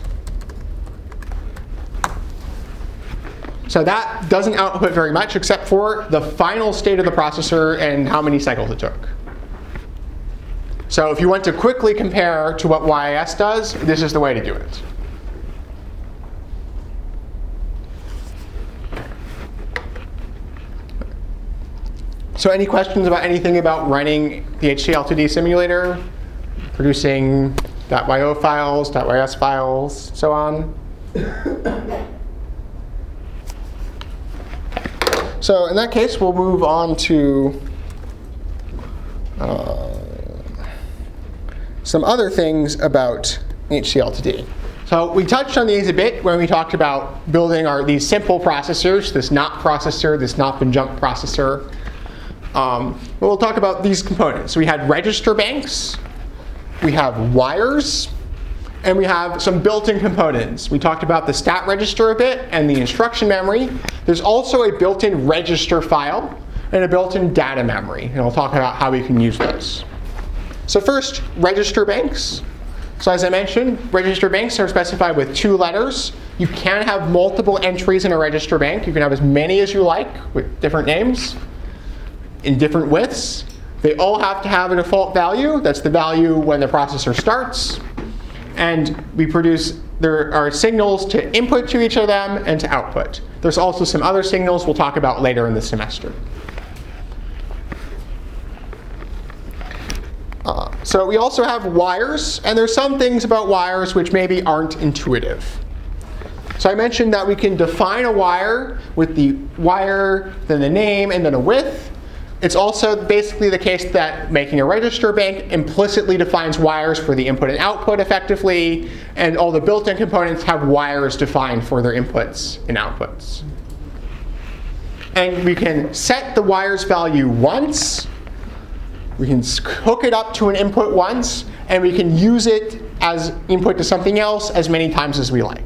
S1: So that doesn't output very much except for the final state of the processor and how many cycles it took. So if you want to quickly compare to what YIS does, this is the way to do it. So any questions about anything about running the HCL2D simulator, producing .yo files, .ys files, so on? So in that case, we'll move on to some other things about HCL2D. So we touched on these a bit when we talked about building these simple processors, this NOP processor, this NOP and jump processor. We'll talk about these components. We had register banks, we have wires, and we have some built-in components. We talked about the stat register a bit and the instruction memory. There's also a built-in register file and a built-in data memory, and I'll talk about how we can use those. So first, register banks. So as I mentioned, register banks are specified with 2 letters. You can have multiple entries in a register bank. You can have as many as you like with different names in different widths. They all have to have a default value. That's the value when the processor starts. And there are signals to input to each of them and to output. There's also some other signals we'll talk about later in the semester. So we also have wires, and there's some things about wires which maybe aren't intuitive. So I mentioned that we can define a wire with the wire, then the name, and then a width. It's also basically the case that making a register bank implicitly defines wires for the input and output effectively, and all the built-in components have wires defined for their inputs and outputs. And we can set the wires value once. We can hook it up to an input once, and we can use it as input to something else as many times as we like.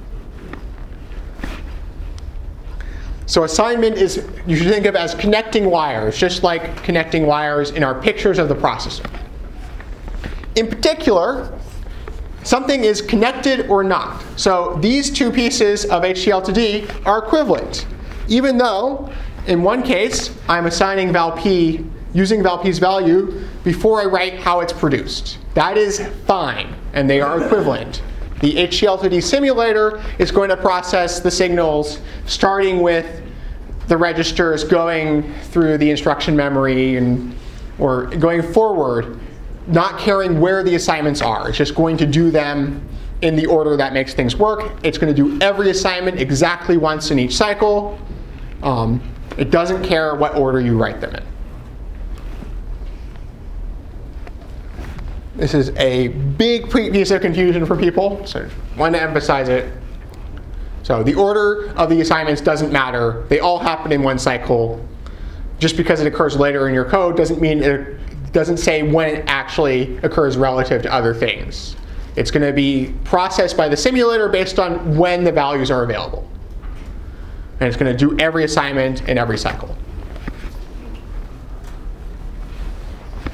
S1: So assignment is, you should think of as connecting wires, just like connecting wires in our pictures of the processor. In particular, something is connected or not. So these 2 pieces of HCL2D are equivalent, even though in one case I'm assigning val p using val p's value before I write how it's produced. That is fine, and they are equivalent. The HCL2D simulator is going to process the signals starting with the registers going through the instruction memory or going forward, not caring where the assignments are. It's just going to do them in the order that makes things work. It's going to do every assignment exactly once in each cycle. It doesn't care what order you write them in. This is a big piece of confusion for people, so I want to emphasize it. So the order of the assignments doesn't matter. They all happen in one cycle. Just because it occurs later in your code doesn't mean it doesn't say when it actually occurs relative to other things. It's going to be processed by the simulator based on when the values are available. And it's going to do every assignment in every cycle.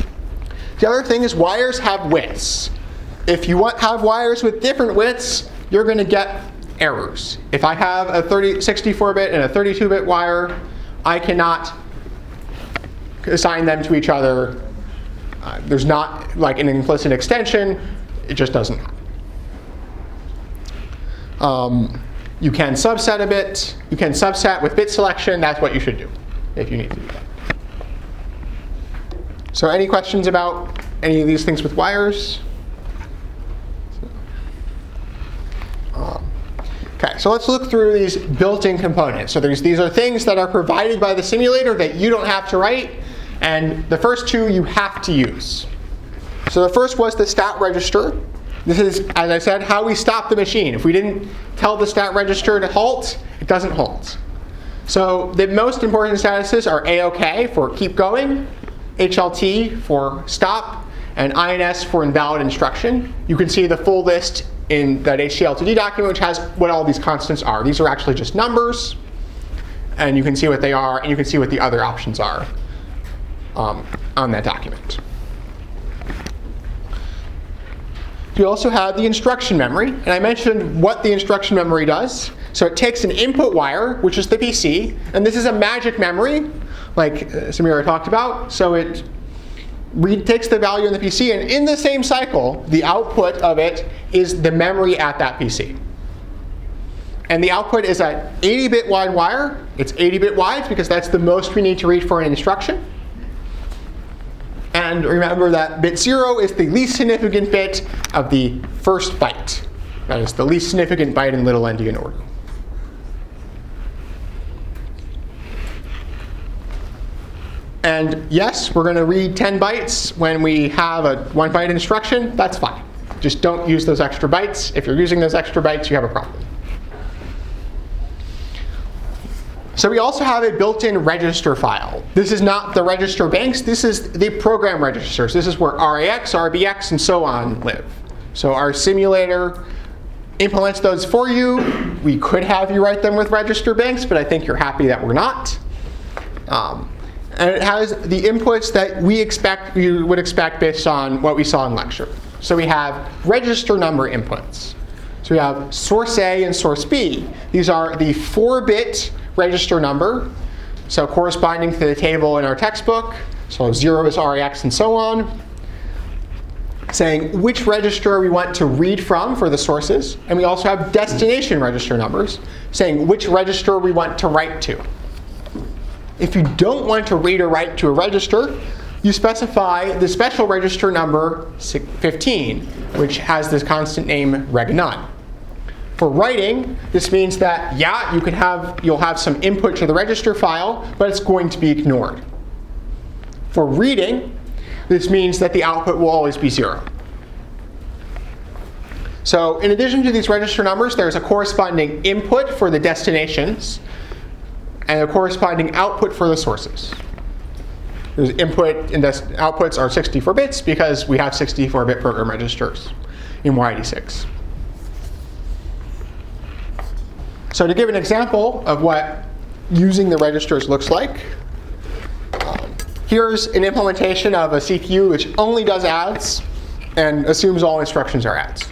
S1: The other thing is wires have widths. If you have wires with different widths, you're going to get errors. If I have a 64-bit and a 32-bit wire, I cannot assign them to each other. There's not like an implicit extension. It just doesn't happen. You can subset a bit. You can subset with bit selection. That's what you should do if you need to do that. So any questions about any of these things with wires? Okay, so let's look through these built-in components. So these are things that are provided by the simulator that you don't have to write, and the first two you have to use. So the first was the stat register. This is, as I said, how we stop the machine. If we didn't tell the stat register to halt, it doesn't halt. So the most important statuses are AOK for keep going, HLT for stop, and INS for invalid instruction. You can see the full list in that HTLTD document, which has what all these constants are. These are actually just numbers, and you can see what they are, and you can see what the other options are on that document. You also have the instruction memory, and I mentioned what the instruction memory does. So it takes an input wire, which is the PC, and this is a magic memory, like Samira talked about. So it takes the value in the PC, and in the same cycle, the output of it is the memory at that PC. And the output is an 80-bit wide wire. It's 80-bit wide because that's the most we need to read for an instruction. And remember that bit 0 is the least significant bit of the first byte. That is the least significant byte in little endian order. And yes, we're going to read 10 bytes when we have a 1-byte instruction. That's fine. Just don't use those extra bytes. If you're using those extra bytes, you have a problem. So we also have a built-in register file. This is not the register banks. This is the program registers. This is where RAX, RBX, and so on live. So our simulator implements those for you. We could have you write them with register banks, but I think you're happy that we're not. And it has the inputs that you would expect based on what we saw in lecture. So we have register number inputs. So we have source A and source B. These are the 4-bit register number, so corresponding to the table in our textbook. So 0 is RAX and so on. Saying which register we want to read from for the sources. And we also have destination register numbers, saying which register we want to write to. If you don't want to read or write to a register, you specify the special register number 15, which has this constant name reg_none. For writing, this means that, yeah, you'll have some input to the register file, but it's going to be ignored. For reading, this means that the output will always be 0. So in addition to these register numbers, there's a corresponding input for the destinations and a corresponding output for the sources. There's input and outputs are 64 bits because we have 64-bit program registers in y86. So to give an example of what using the registers looks like, here's an implementation of a CPU which only does adds and assumes all instructions are adds.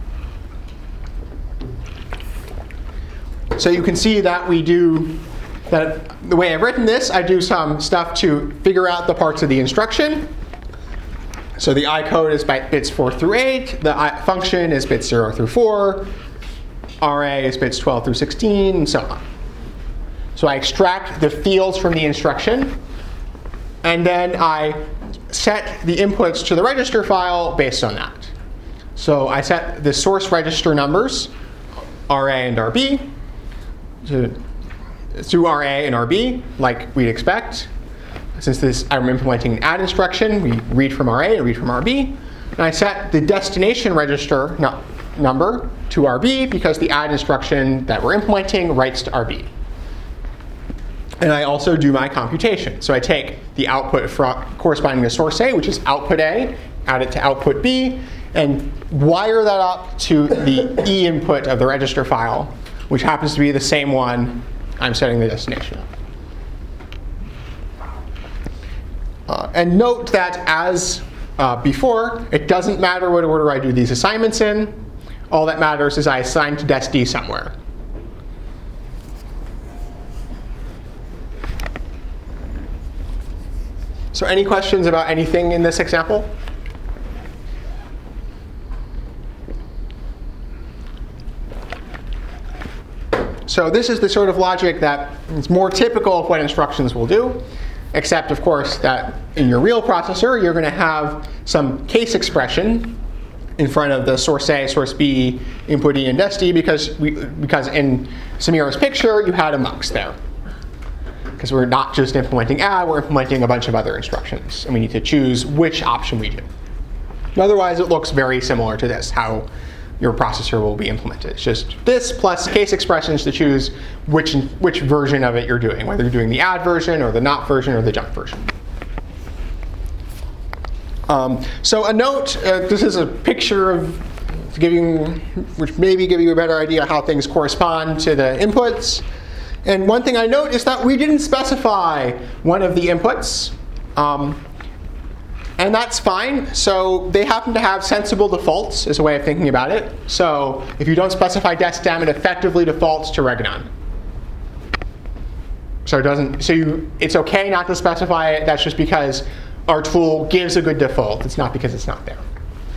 S1: So you can see that the way I've written this, I do some stuff to figure out the parts of the instruction. So the I code is bits 4 through 8. The function is bits 0 through 4. RA is bits 12 through 16, and so on. So I extract the fields from the instruction, and then I set the inputs to the register file based on that. So I set the source register numbers, RA and RB, through RA and RB, like we'd expect. Since I'm implementing an add instruction, we read from RA and read from RB. And I set the destination register number to RB because the add instruction that we're implementing writes to RB. And I also do my computation. So I take the output corresponding to source A, which is output A, add it to output B, and wire that up to the E input of the register file, which happens to be the same one I'm setting the destination of. And note that as before, it doesn't matter what order I do these assignments in. All that matters is I assign to Dest D somewhere. So any questions about anything in this example? So this is the sort of logic that is more typical of what instructions will do, except, of course, that in your real processor, you're going to have some case expression in front of the source A, source B, input E, and Dest D, because in Samira's picture, you had a mux there. Because we're not just implementing add, we're implementing a bunch of other instructions. And we need to choose which option we do. Otherwise, it looks very similar to this, how your processor will be implemented. It's just this plus case expressions to choose which version of it you're doing, whether you're doing the add version or the not version or the jump version. So a note, this is a picture of which maybe give you a better idea how things correspond to the inputs. And one thing I note is that we didn't specify one of the inputs. And that's fine. So they happen to have sensible defaults is a way of thinking about it. So if you don't specify DESDEM, it effectively defaults to Regnon. So it's OK not to specify it. That's just because our tool gives a good default. It's not because it's not there.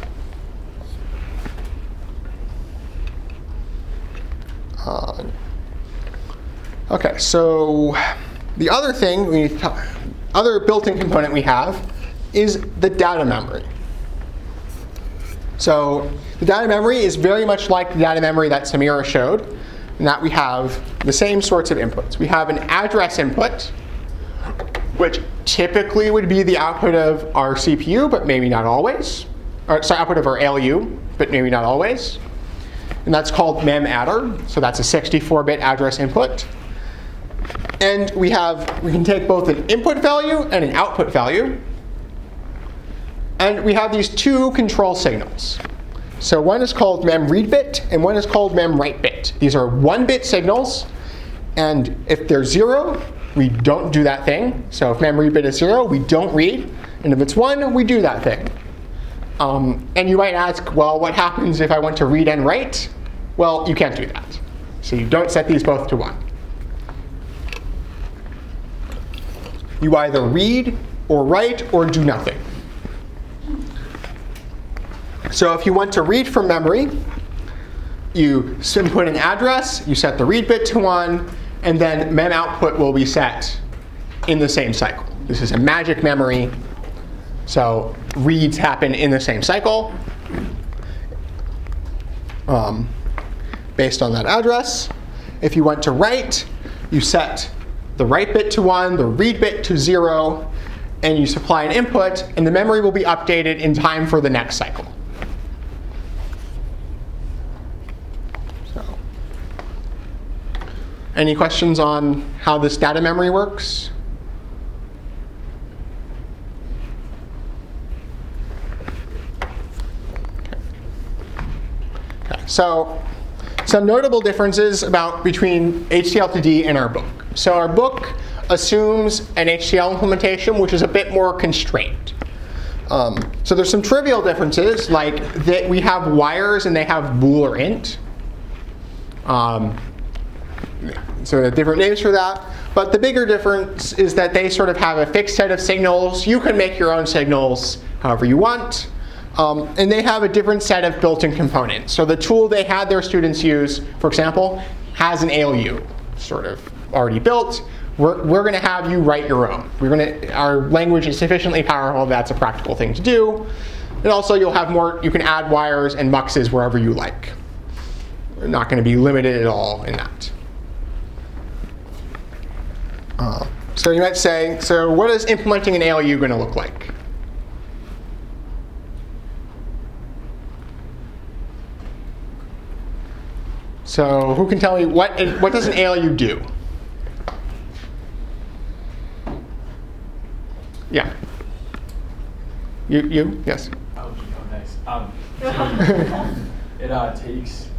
S1: OK, so the other thing, other built-in component we have is the data memory. So the data memory is very much like the data memory that Samira showed, in that we have the same sorts of inputs. We have an address input, which typically would be the output of our CPU, but maybe not always. Or, sorry, output of our ALU, but maybe not always. And that's called memadder. So that's a 64-bit address input. And we can take both an input value and an output value. And we have these two control signals. So one is called memReadBit, and one is called memWriteBit. These are 1-bit signals. And if they're 0, we don't do that thing. So if memReadBit is 0, we don't read. And if it's 1, we do that thing. And you might ask, well, what happens if I want to read and write? Well, you can't do that. So you don't set these both to 1. You either read or write or do nothing. So if you want to read from memory, you input an address, you set the read bit to 1, and then memoutput will be set in the same cycle. This is a magic memory, so reads happen in the same cycle based on that address. If you want to write, you set the write bit to 1, the read bit to 0, and you supply an input, and the memory will be updated in time for the next cycle. So, any questions on how this data memory works? Okay. So some notable differences between HDL2D and our book. So our book assumes an HDL implementation, which is a bit more constrained. So there's some trivial differences, like that we have wires and they have bool or int. So there are different names for that. But the bigger difference is that they sort of have a fixed set of signals. You can make your own signals however you want. And they have a different set of built-in components. So the tool they had their students use, for example, has an ALU sort of already built. We're going to have you write your own. Our language is sufficiently powerful that's a practical thing to do. And also you can add wires and muxes wherever you like. We're not going to be limited at all in that. So you might say, so what is implementing an ALU going to look like? So who can tell me what does an ALU do? Yeah. You? Yes.
S5: Oh, nice. It takes,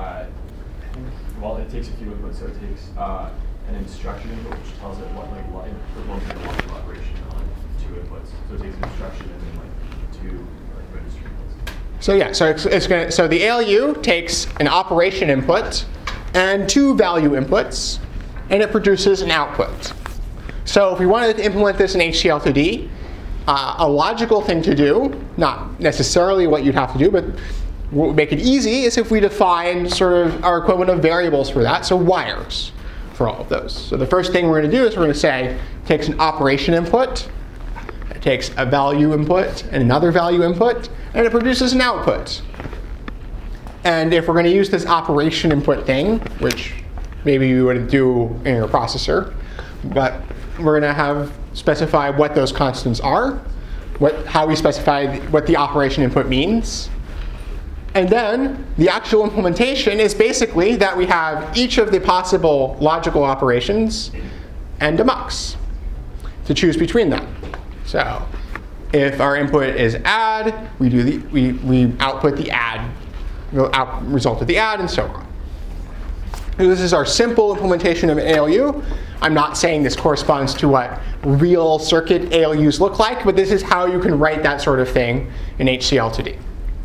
S5: it takes a few inputs. So it takes an instruction input, which tells it what performs a logical operation on 2 inputs. So it takes an instruction and then 2 two like register inputs?
S1: So yeah, so the ALU takes an operation input and two value inputs, and it produces an output. So if we wanted to implement this in HCl2D, a logical thing to do, not necessarily what you'd have to do, but what would make it easy is if we define sort of our equivalent of variables for that, so wires for all of those. So the first thing we're going to do is we're going to say it takes an operation input, it takes a value input and another value input, and it produces an output. And if we're going to use this operation input thing, which maybe you would do in your processor, but we're going to have specify what those constants are, how we specify what the operation input means. And then the actual implementation is basically that we have each of the possible logical operations and a mux to choose between them. So if our input is add, we output the add, result of the add, and so on. This is our simple implementation of ALU. I'm not saying this corresponds to what real circuit ALUs look like, but this is how you can write that sort of thing in HCl2D.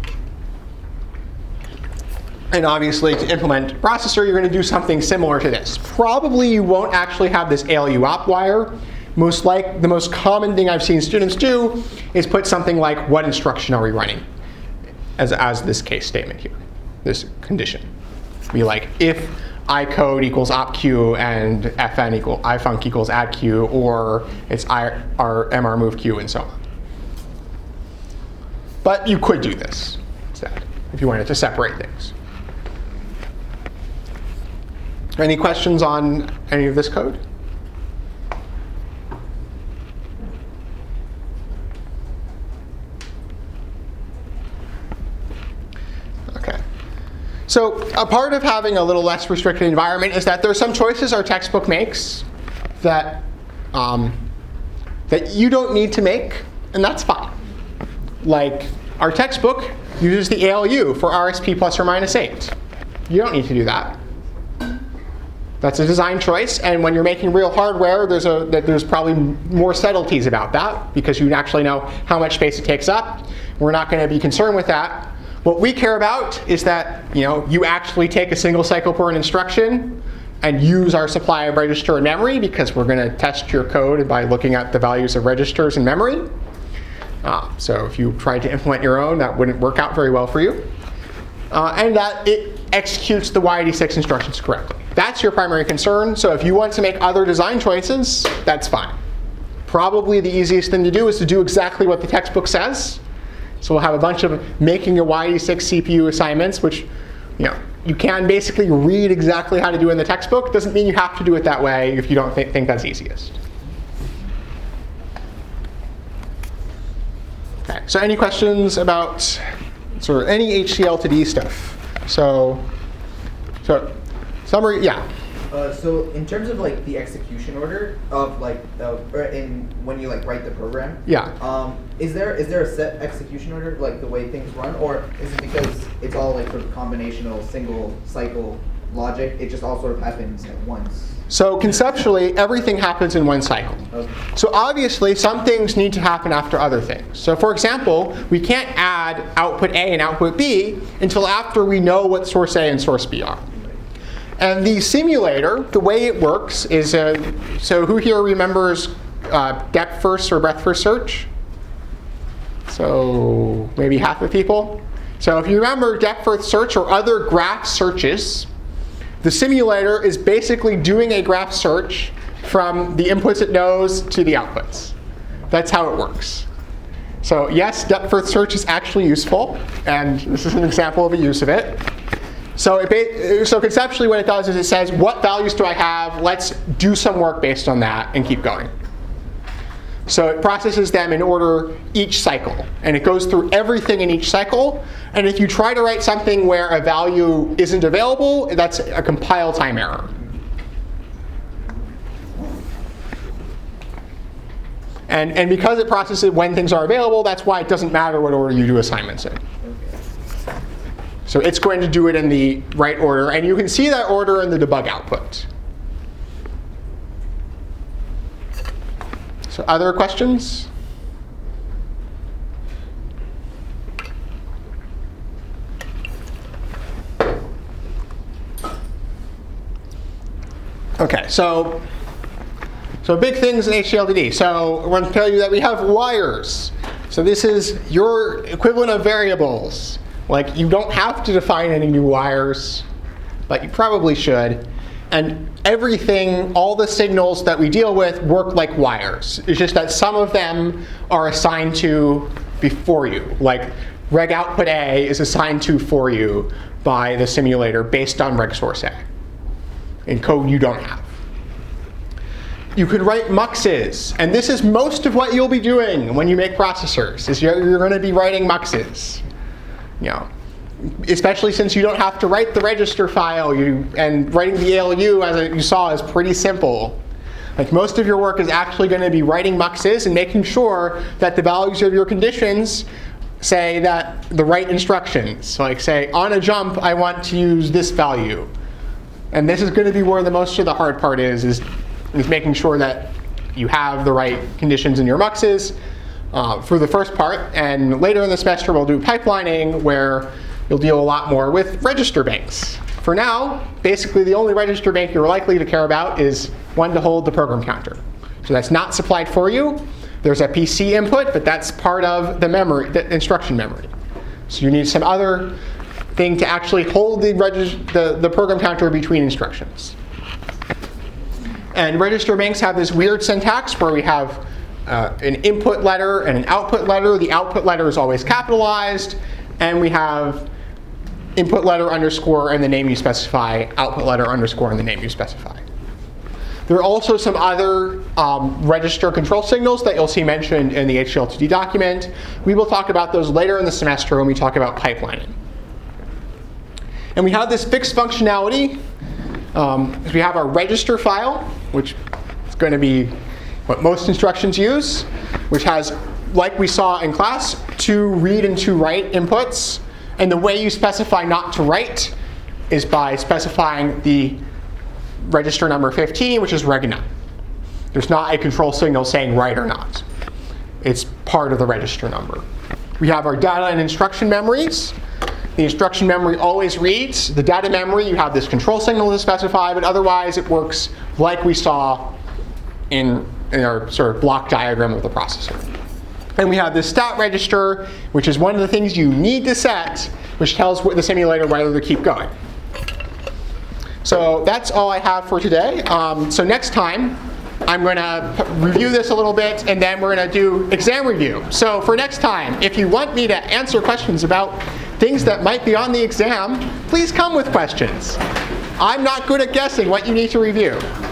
S1: And obviously, to implement a processor, you're going to do something similar to this. Probably you won't actually have this ALU op wire. The most common thing I've seen students do is put something like, what instruction are we running? As this case statement here, this condition. Be like, if iCode equals opq and ifunc equals addq, or it's mr move q, and so on. But you could do this instead if you wanted to separate things. Any questions on any of this code? Okay. So a part of having a little less restricted environment is that there are some choices our textbook makes that that you don't need to make, and that's fine. Like our textbook uses the ALU for RSP plus or minus 8. You don't need to do that. That's a design choice, and when you're making real hardware, there's probably more subtleties about that because you actually know how much space it takes up. We're not going to be concerned with that. What we care about is that you actually take a single cycle per an instruction and use our supply of register and memory, because we're going to test your code by looking at the values of registers and memory. So if you tried to implement your own, that wouldn't work out very well for you. And that it executes the Y86 instructions correctly. That's your primary concern. So if you want to make other design choices, that's fine. Probably the easiest thing to do is to do exactly what the textbook says. So we'll have a bunch of making a Y86 CPU assignments, which you can basically read exactly how to do in the textbook. Doesn't mean you have to do it that way if you don't think that's easiest. Okay. So any questions about sort of any HCl2D stuff? So summary, yeah.
S6: So in terms of like the execution order of like when you like write the program,
S1: yeah.
S6: Is there a set execution order, like the way things run, or is it because it's all like sort of combinational single cycle logic? It just all sort of happens at once.
S1: So conceptually, everything happens in one cycle.
S6: Okay.
S1: So obviously, some things need to happen after other things. So for example, we can't add output A and output B until after we know what source A and source B are. And the simulator, the way it works is, so who here remembers depth first or breadth first search? So maybe half the people. So if you remember depth first search or other graph searches, the simulator is basically doing a graph search from the inputs it knows to the outputs. That's how it works. So yes, depth first search is actually useful, and this is an example of a use of it. So conceptually what it does is it says, what values do I have? Let's do some work based on that and keep going. So it processes them in order each cycle. And it goes through everything in each cycle. And if you try to write something where a value isn't available, that's a compile time error. And because it processes when things are available, that's why it doesn't matter what order you do assignments in. So it's going to do it in the right order. And you can see that order in the debug output. So other questions? Okay, so big things in HDLDD. So I want to tell you that we have wires. So this is your equivalent of variables. Like, you don't have to define any new wires, but you probably should. And everything, all the signals that we deal with work like wires. It's just that some of them are assigned to before you. Like, reg output A is assigned to for you by the simulator based on reg source A in code you don't have. You could write muxes, and this is most of what you'll be doing when you make processors, is you're going to be writing muxes. You know, especially since you don't have to write the register file, and writing the ALU, as you saw, is pretty simple. Like, most of your work is actually going to be writing muxes and making sure that the values of your conditions say that the right instructions. Like, say, on a jump, I want to use this value. And this is going to be where the most of the hard part is making sure that you have the right conditions in your muxes for the first part. And later in the semester, we'll do pipelining, where you'll deal a lot more with register banks. For now, basically the only register bank you're likely to care about is one to hold the program counter. So that's not supplied for you. There's a PC input, but that's part of the memory, the instruction memory. So you need some other thing to actually hold the program counter between instructions. And register banks have this weird syntax where we have an input letter and an output letter. The output letter is always capitalized, and we have input letter underscore and the name you specify, output letter underscore and the name you specify. There are also some other register control signals that you'll see mentioned in the HDL2D document. We will talk about those later in the semester when we talk about pipelining. And we have this fixed functionality. We have our register file, which is going to be what most instructions use, which has, like we saw in class, 2 read and 2 write inputs. And the way you specify not to write is by specifying the register number 15, which is reg none. There's not a control signal saying write or not. It's part of the register number. We have our data and instruction memories. The instruction memory always reads. The data memory, you have this control signal to specify, but otherwise it works like we saw in our sort of block diagram of the processor. And we have this stat register, which is one of the things you need to set, which tells the simulator whether to keep going. So that's all I have for today. So next time, I'm going to review this a little bit, and then we're going to do exam review. So for next time, if you want me to answer questions about things that might be on the exam, please come with questions. I'm not good at guessing what you need to review.